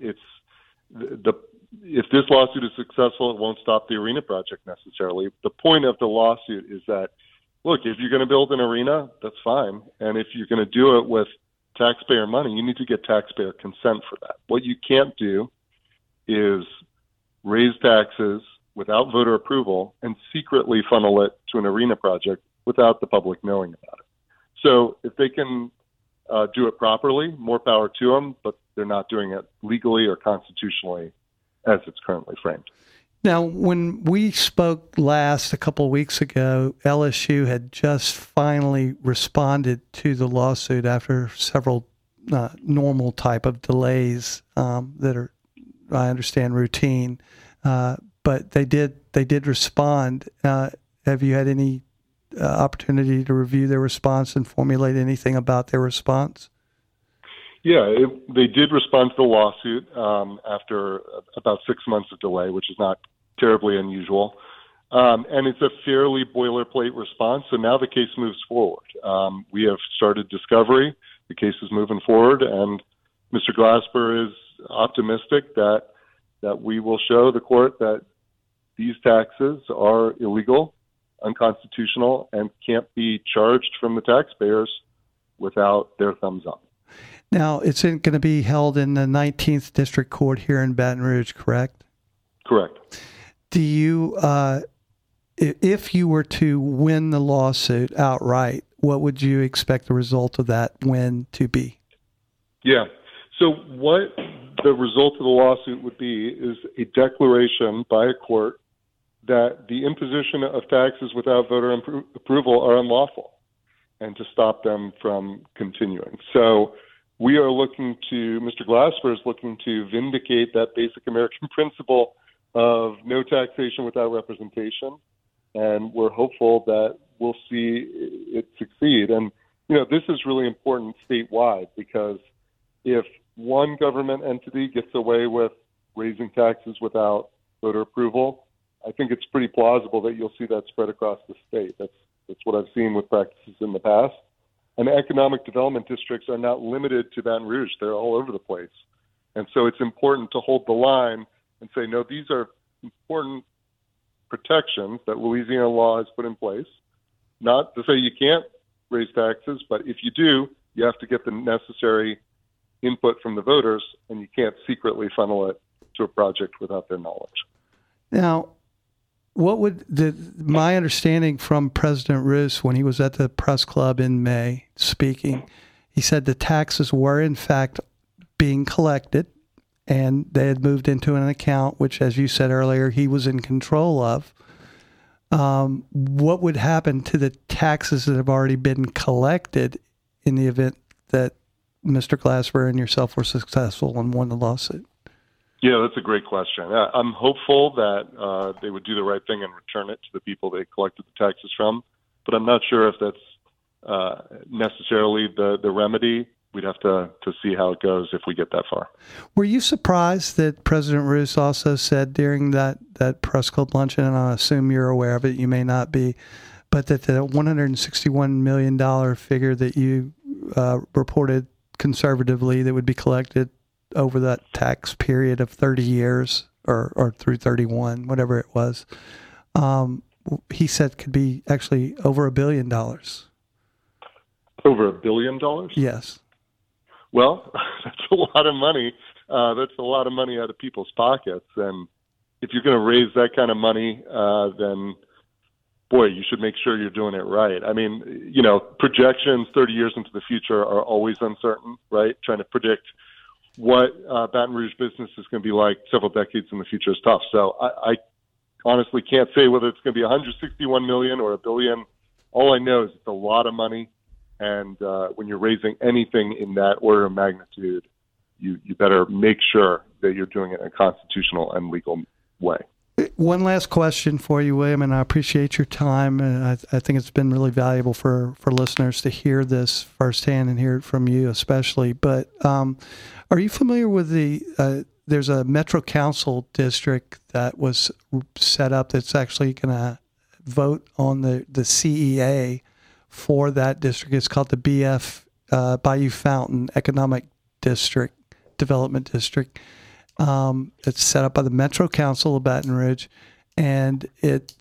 If this lawsuit is successful, it won't stop the arena project necessarily. The point of the lawsuit is that, look, if you're going to build an arena, that's fine. And if you're going to do it with taxpayer money, you need to get taxpayer consent for that. What you can't do is raise taxes without voter approval and secretly funnel it to an arena project without the public knowing about it. So if they can do it properly, more power to them, but they're not doing it legally or constitutionally as it's currently framed. Now, when we spoke last a couple of weeks ago, LSU had just finally responded to the lawsuit after several normal type of delays that are, I understand, routine. But they did respond. Have you had any opportunity to review their response and formulate anything about their response? Yeah, they did respond to the lawsuit after about 6 months of delay, which is not terribly unusual. And it's a fairly boilerplate response. So now the case moves forward. We have started discovery. The case is moving forward, and Mr. Glasper is optimistic that we will show the court that these taxes are illegal, unconstitutional, and can't be charged from the taxpayers without their thumbs up. Now, it's going to be held in the 19th District Court here in Baton Rouge, correct? Correct. Do you, if you were to win the lawsuit outright, what would you expect the result of that win to be? Yeah. So what the result of the lawsuit would be is a declaration by a court that the imposition of taxes without voter approval are unlawful and to stop them from continuing. So we are looking to, Mr. Glasper is looking to vindicate that basic American principle of no taxation without representation. And we're hopeful that we'll see it succeed. And, this is really important statewide, because if one government entity gets away with raising taxes without voter approval, I think it's pretty plausible that you'll see that spread across the state. That's what I've seen with practices in the past. And economic development districts are not limited to Baton Rouge. They're all over the place. And so it's important to hold the line and say, no, these are important protections that Louisiana law has put in place. Not to say you can't raise taxes, but if you do, you have to get the necessary input from the voters, and you can't secretly funnel it to a project without their knowledge. Now, what would my understanding from President Roos when he was at the press club in May speaking, he said the taxes were in fact being collected and they had moved into an account, which, as you said earlier, he was in control of. What would happen to the taxes that have already been collected in the event that Mr. Glasper and yourself were successful and won the lawsuit? Yeah, that's a great question. I'm hopeful that they would do the right thing and return it to the people they collected the taxes from, but I'm not sure if that's necessarily the remedy. We'd have to see how it goes if we get that far. Were you surprised that President Roos also said during that press club luncheon, and I assume you're aware of it, you may not be, but that the $161 million figure that you reported conservatively that would be collected over that tax period of 30 years or through 31, whatever it was, he said could be actually over $1 billion. Over $1 billion? Yes. Well, that's a lot of money. That's a lot of money out of people's pockets. And, if you're going to raise that kind of money, then boy, you should make sure you're doing it right. I mean, projections 30 years into the future are always uncertain, right? Trying to predict what Baton Rouge business is going to be like several decades in the future is tough. So I honestly can't say whether it's going to be $161 million or $1 billion. All I know is it's a lot of money, and when you're raising anything in that order of magnitude, you better make sure that you're doing it in a constitutional and legal way. One last question for you, William, and I appreciate your time, and I think it's been really valuable for listeners to hear this firsthand and hear it from you especially. But are you familiar with there's a Metro Council district that was set up that's actually going to vote on the CEA for that district. It's called the BF Bayou Fountain Economic Development District. It's set up by the Metro Council of Baton Rouge, and it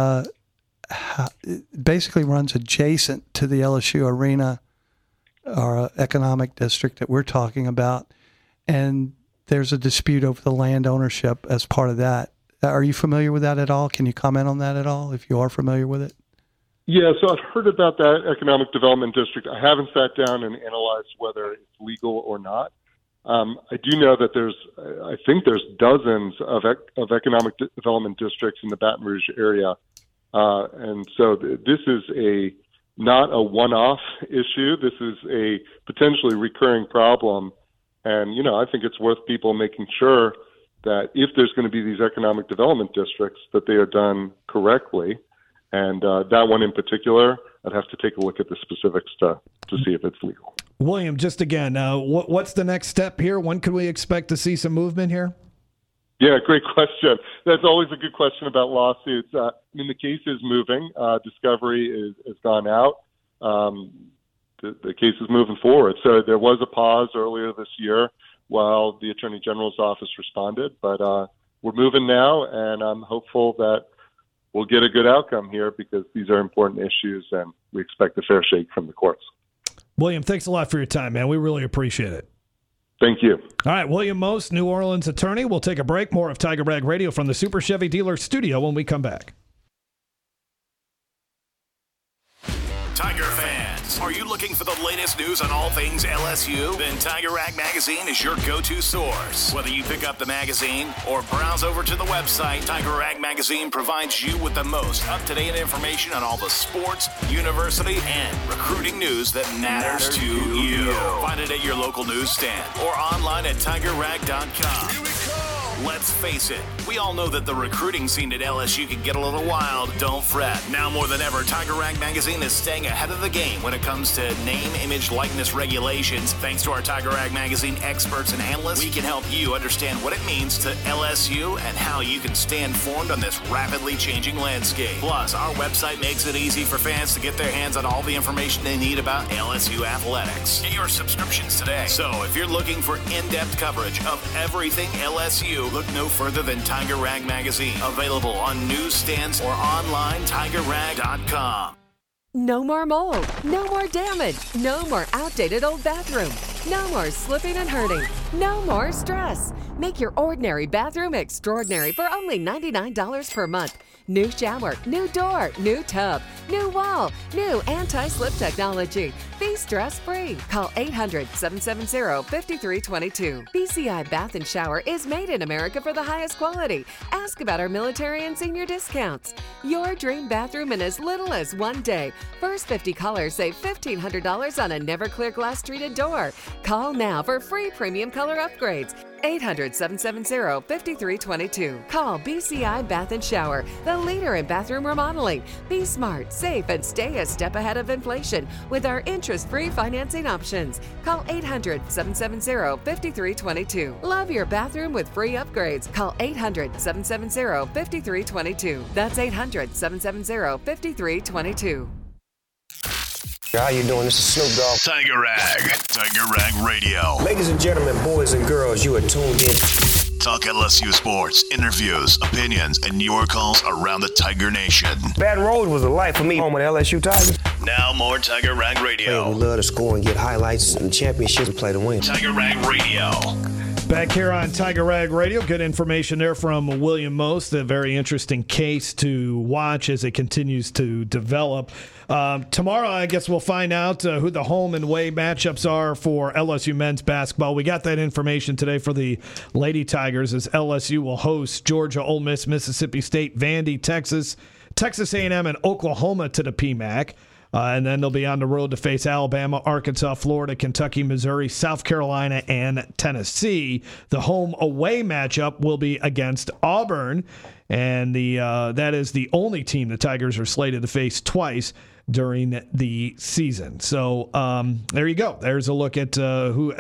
basically runs adjacent to the LSU Arena, or economic district that we're talking about. And there's a dispute over the land ownership as part of that. Are you familiar with that at all? Can you comment on that at all, if you are familiar with it? Yeah, so I've heard about that economic development district. I haven't sat down and analyzed whether it's legal or not. I do know that I think there's dozens of economic development districts in the Baton Rouge area. And so this is not a one-off issue. This is a potentially recurring problem. And, I think it's worth people making sure that if there's going to be these economic development districts, that they are done correctly. And that one in particular, I'd have to take a look at the specifics to see if it's legal. William, just again, what's the next step here? When could we expect to see some movement here? Yeah, great question. That's always a good question about lawsuits. The case is moving. Discovery has gone out. The case is moving forward. So there was a pause earlier this year while the Attorney General's office responded, but we're moving now, and I'm hopeful that we'll get a good outcome here because these are important issues, and we expect a fair shake from the courts. William, thanks a lot for your time, man. We really appreciate it. Thank you. All right, William Most, New Orleans attorney. We'll take a break. More of Tiger Rag Radio from the Super Chevy Dealer Studio when we come back. Tiger fans, are you looking for the latest news on all things LSU? Then Tiger Rag Magazine is your go-to source. Whether you pick up the magazine or browse over to the website, Tiger Rag Magazine provides you with the most up-to-date information on all the sports, university, and recruiting news that matters to you. Find it at your local newsstand or online at tigerrag.com. Let's face it, we all know that the recruiting scene at LSU can get a little wild. Don't fret. Now more than ever, Tiger Rag Magazine is staying ahead of the game when it comes to name, image, likeness regulations. Thanks to our Tiger Rag Magazine experts and analysts, we can help you understand what it means to LSU and how you can stay informed on this rapidly changing landscape. Plus, our website makes it easy for fans to get their hands on all the information they need about LSU athletics. Get your subscriptions today. So if you're looking for in-depth coverage of everything LSU, look no further than Tiger Rag Magazine. Available on newsstands or online, tigerrag.com. No more mold. No more damage. No more outdated old bathroom. No more slipping and hurting. No more stress. Make your ordinary bathroom extraordinary for only $99 per month. New shower, new door, new tub, new wall, new anti-slip technology. Be stress-free. Call 800-770-5322. BCI Bath and Shower is made in America for the highest quality. Ask about our military and senior discounts. Your dream bathroom in as little as 1 day. First 50 callers save $1,500 on a never clear glass treated door. Call now for free premium color upgrades. 800-770-5322. Call BCI Bath and Shower, the leader in bathroom remodeling. Be smart, safe, and stay a step ahead of inflation with our interest-free financing options. Call 800-770-5322. Love your bathroom with free upgrades. Call 800-770-5322. That's 800-770-5322. How you doing? This is Snoop Dogg. Tiger Rag Radio. Ladies and gentlemen, boys and girls, you are tuned in. Talk LSU sports, interviews, opinions, and your calls around the Tiger Nation. Baton Rouge was a life for me, home of the LSU Tigers. Now more Tiger Rag Radio. Hey, we love to score and get highlights and championships and play to win. Tiger Rag Radio. Back here on Tiger Rag Radio, good information there from William Most. A very interesting case to watch as it continues to develop. Tomorrow, I guess we'll find out who the home and away matchups are for LSU men's basketball. We got that information today for the Lady Tigers as LSU will host Georgia, Ole Miss, Mississippi State, Vandy, Texas, Texas A&M, and Oklahoma to the PMAC. And then they'll be on the road to face Alabama, Arkansas, Florida, Kentucky, Missouri, South Carolina, and Tennessee. The home-away matchup will be against Auburn, and that is the only team the Tigers are slated to face twice during the season. So there you go. There's a look at who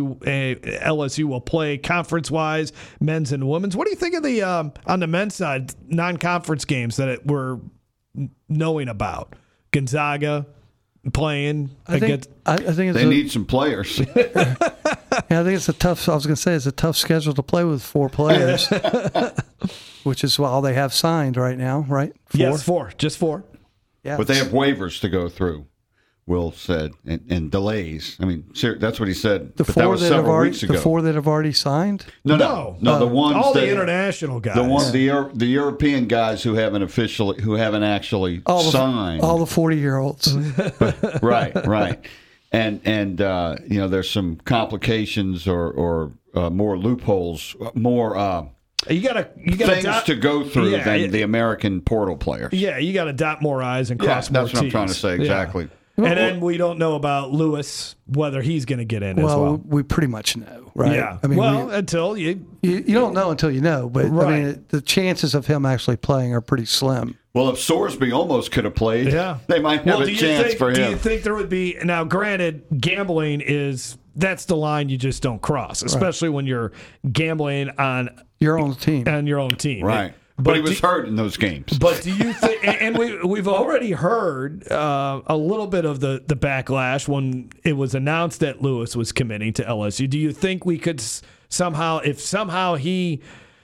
LSU will play conference-wise, men's and women's. What do you think of the on the men's side non-conference games that we're knowing about? Gonzaga playing against. I think they need some players. Yeah, I think it's a tough. I was going to say it's a tough schedule to play with 4 players, which is all they have signed right now, right? 4? Yes, 4, just 4. Yeah, but they have waivers to go through. Will said and delays. I mean, that's what he said. The 4 that have already the 4 that have already signed. No. The ones all the international guys. The European guys who haven't actually signed. All the 40-year-olds. Right. And there's some complications or more loopholes, more. You got things to go through than the American portal players. Yeah, you got to dot more I's and cross more T's. That's what I'm trying to say exactly. Yeah. And then we don't know about Lewis, whether he's going to get in as well. Well, we pretty much know, right? Yeah. I mean, until you don't know until you know. But right. I mean, the chances of him actually playing are pretty slim. Well, if Sorsby almost could have played, they might have a chance for him. Do you think there would be now? Granted, gambling that's the line you just don't cross, especially when you're gambling on your own team. Right. But he was hurt in those games. But do you think? And we've already heard a little bit of the backlash when it was announced that Lewis was committing to LSU. Do you think we could somehow, if he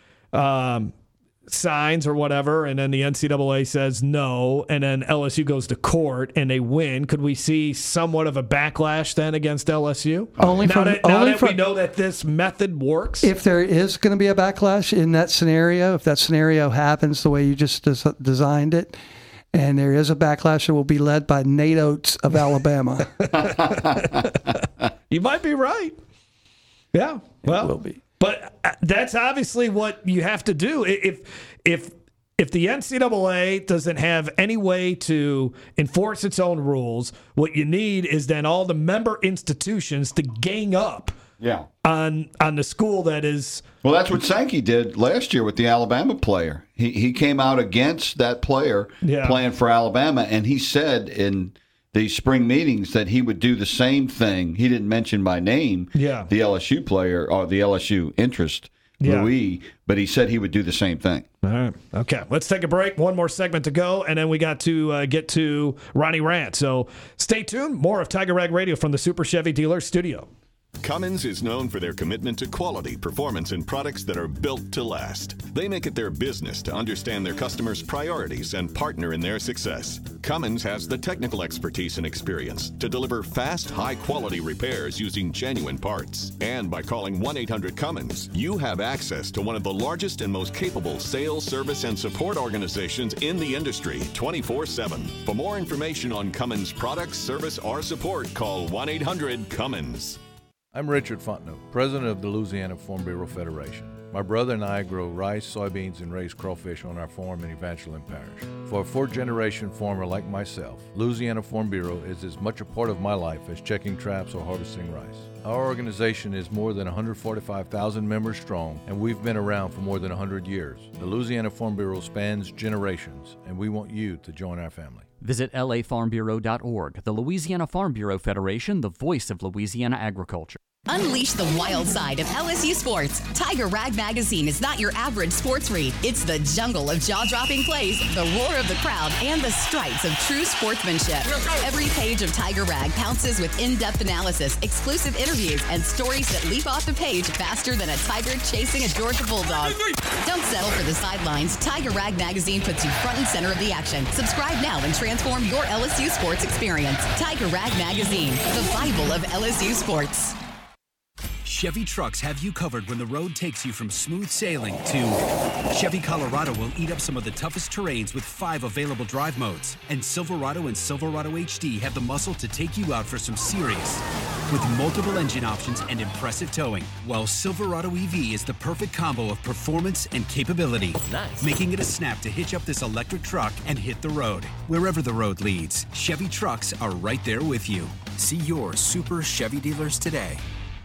signs or whatever, and then the NCAA says no, and then LSU goes to court and they win, could we see somewhat of a backlash then against LSU? Now that we know that this method works? If there is going to be a backlash in that scenario, if that scenario happens the way you just designed it, and there is a backlash, it will be led by Nate Oates of Alabama. You might be right. Yeah, well, it will be. But that's obviously what you have to do. If the NCAA doesn't have any way to enforce its own rules, what you need is then all the member institutions to gang up on the school that is. Well, that's what Sankey did last year with the Alabama player. He came out against that player playing for Alabama, and he said in the spring meetings that he would do the same thing. He didn't mention by name the LSU player or the LSU interest, Louis, but he said he would do the same thing. All right. Okay. Let's take a break. One more segment to go, and then we got to get to Ronnie Rant. So stay tuned. More of Tiger Rag Radio from the Super Chevy Dealer Studio. Cummins is known for their commitment to quality, performance, and products that are built to last. They make it their business to understand their customers' priorities and partner in their success. Cummins has the technical expertise and experience to deliver fast, high-quality repairs using genuine parts. And by calling 1-800-CUMMINS, you have access to one of the largest and most capable sales, service, and support organizations in the industry 24/7. For more information on Cummins products, service, or support, call 1-800-CUMMINS. I'm Richard Fontenot, president of the Louisiana Farm Bureau Federation. My brother and I grow rice, soybeans, and raise crawfish on our farm in Evangeline Parish. For a 4th-generation farmer like myself, Louisiana Farm Bureau is as much a part of my life as checking traps or harvesting rice. Our organization is more than 145,000 members strong, and we've been around for more than 100 years. The Louisiana Farm Bureau spans generations, and we want you to join our family. Visit lafarmbureau.org. The Louisiana Farm Bureau Federation, the voice of Louisiana agriculture. Unleash the wild side of LSU sports. Tiger Rag Magazine is not your average sports read. It's the jungle of jaw-dropping plays, the roar of the crowd, and the stripes of true sportsmanship. Every page of Tiger Rag pounces with in-depth analysis, exclusive interviews, and stories that leap off the page faster than a tiger chasing a Georgia Bulldog. Don't settle for the sidelines. Tiger Rag Magazine puts you front and center of the action. Subscribe now and transform your LSU sports experience. Tiger Rag Magazine, the Bible of LSU sports. Chevy Trucks have you covered when the road takes you from smooth sailing to Chevy Colorado will eat up some of the toughest terrains with 5 available drive modes. And Silverado and Silverado HD have the muscle to take you out for some serious with multiple engine options and impressive towing. While Silverado EV is the perfect combo of performance and capability, making it a snap to hitch up this electric truck and hit the road. Wherever the road leads, Chevy Trucks are right there with you. See your Super Chevy dealers today.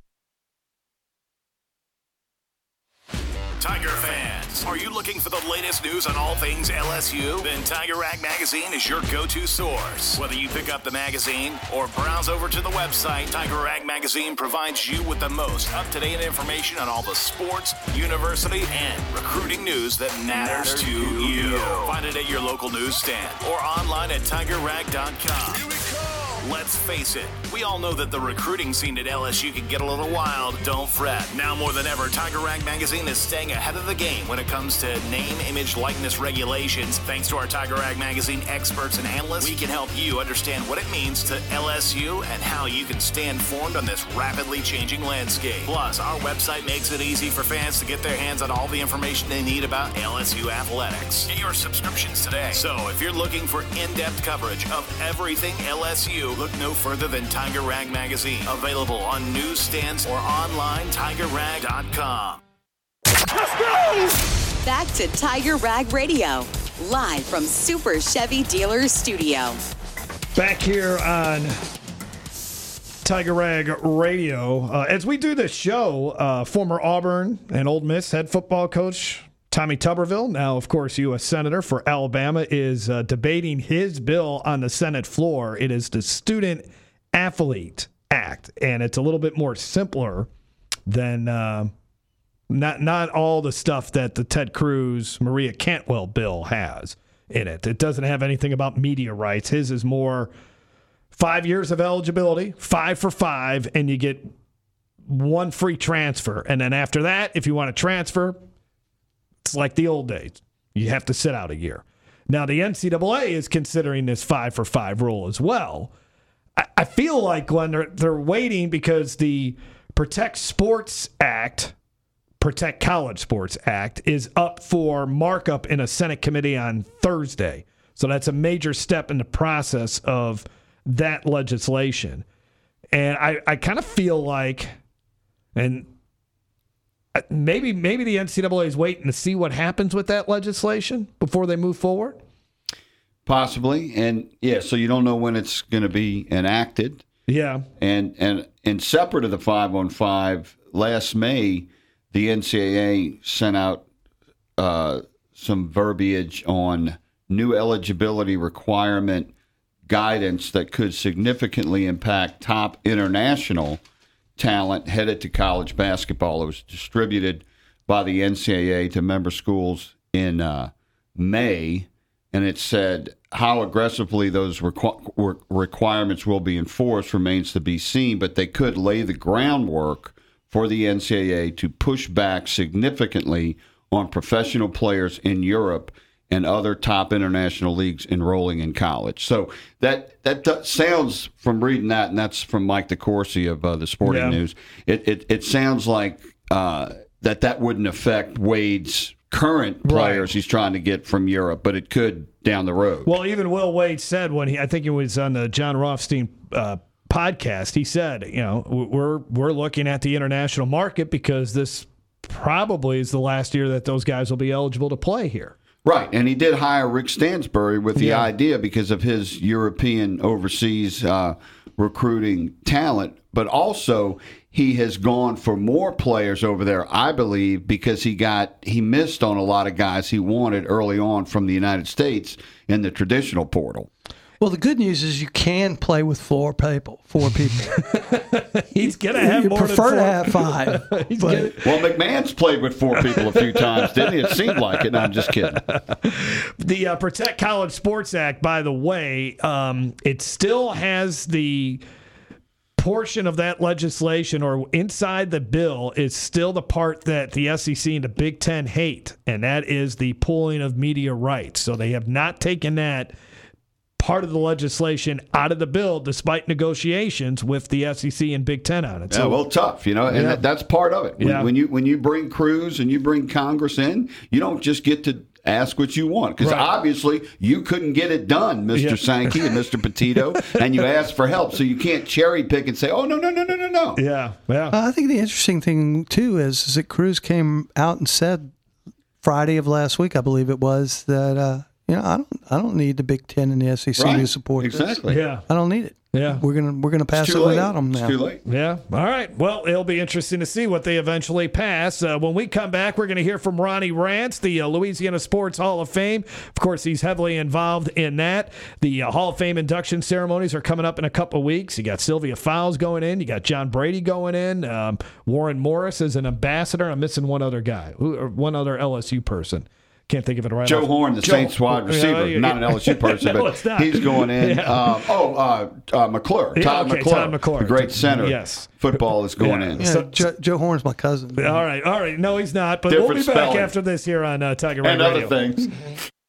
Tiger fans, are you looking for the latest news on all things LSU? Then Tiger Rag Magazine is your go-to source. Whether you pick up the magazine or browse over to the website, Tiger Rag Magazine provides you with the most up-to-date information on all the sports, university, and recruiting news that matters to you. Find it at your local newsstand or online at tigerrag.com. Here we come. Let's face it, we all know that the recruiting scene at LSU can get a little wild. Don't fret. Now more than ever, Tiger Rag Magazine is staying ahead of the game when it comes to name, image, likeness regulations. Thanks to our Tiger Rag Magazine experts and analysts, we can help you understand what it means to LSU and how you can stay informed on this rapidly changing landscape. Plus, our website makes it easy for fans to get their hands on all the information they need about LSU athletics. Get your subscriptions today. So if you're looking for in-depth coverage of everything LSU, look no further than Tiger Rag Magazine. Available on newsstands or online, tigerrag.com. Let's go! Back to Tiger Rag Radio, live from Super Chevy Dealers Studio. Back here on Tiger Rag Radio. As we do this show, former Auburn and Ole Miss head football coach Tommy Tuberville, now, of course, U.S. Senator for Alabama, is debating his bill on the Senate floor. It is the Student Athlete Act, and it's a little bit more simpler than not all the stuff that the Ted Cruz, Maria Cantwell bill has in it. It doesn't have anything about media rights. His is more 5 years of eligibility, 5 for 5, and you get 1 free transfer. And then after that, if you want to transfer, it's like the old days. You have to sit out a year. Now, the NCAA is considering this 5 for 5 rule as well. I feel like, Glenn, they're waiting because the Protect College Sports Act is up for markup in a Senate committee on Thursday. So that's a major step in the process of that legislation. And I kind of feel like, and maybe the NCAA is waiting to see what happens with that legislation before they move forward. Possibly, and yeah, so you don't know when it's going to be enacted. Yeah, and separate of the 5-on-5, last May, the NCAA sent out some verbiage on new eligibility requirement guidance that could significantly impact top international talent headed to college basketball. It was distributed by the NCAA to member schools in May, and it said how aggressively those requirements will be enforced remains to be seen, but they could lay the groundwork for the NCAA to push back significantly on professional players in Europe and other top international leagues enrolling in college. So that sounds, from reading that, and that's from Mike DeCourcy of the Sporting News, it sounds like that wouldn't affect Wade's current players he's trying to get from Europe, but it could down the road. Well, even Will Wade said when I think it was on the John Rothstein podcast, he said, we're looking at the international market because this probably is the last year that those guys will be eligible to play here. Right, and he did hire Rick Stansbury with the idea because of his European overseas recruiting talent, but also he has gone for more players over there, I believe, because he missed on a lot of guys he wanted early on from the United States in the traditional portal. Well, the good news is you can play with 4 people. He's going to have more than 4. Prefer to have 5. Well, McMahon's played with 4 people a few times, didn't he? It seemed like it. No, I'm just kidding. The Protect College Sports Act, by the way, it still has the portion of that legislation, or inside the bill, is still the part that the SEC and the Big Ten hate, and that is the pooling of media rights. So they have not taken that part of the legislation out of the bill despite negotiations with the SEC and Big Ten on it. So, well, tough, and that's part of it. When you bring Cruz and you bring Congress in, you don't just get to ask what you want, because obviously you couldn't get it done, Mr. Sankey and Mr. Petito, and you asked for help, so you can't cherry pick and say, "Oh no." Yeah. I think the interesting thing too is that Cruz came out and said Friday of last week, I believe it was, that I don't need the Big Ten and the SEC to support this. Exactly. Yeah, I don't need it. Yeah, we're gonna pass it without them now. It's too late. Yeah. All right. Well, it'll be interesting to see what they eventually pass. When we come back, we're going to hear from Ronnie Rance, the Louisiana Sports Hall of Fame. Of course, he's heavily involved in that. The Hall of Fame induction ceremonies are coming up in a couple of weeks. You got Sylvia Fowles going in. You got John Brady going in. Warren Morris is an ambassador. I'm missing one other guy, one other LSU person. Can't think of it right Joe off. Horn, the Saints wide receiver, not an LSU person, no, but he's going in. McClure, Todd McClure, the great center. Yes. Football is going in. Yeah, Joe Horn's my cousin. All right. No, he's not. But Different we'll be back spelling. after this here on Tiger Radio. And other things.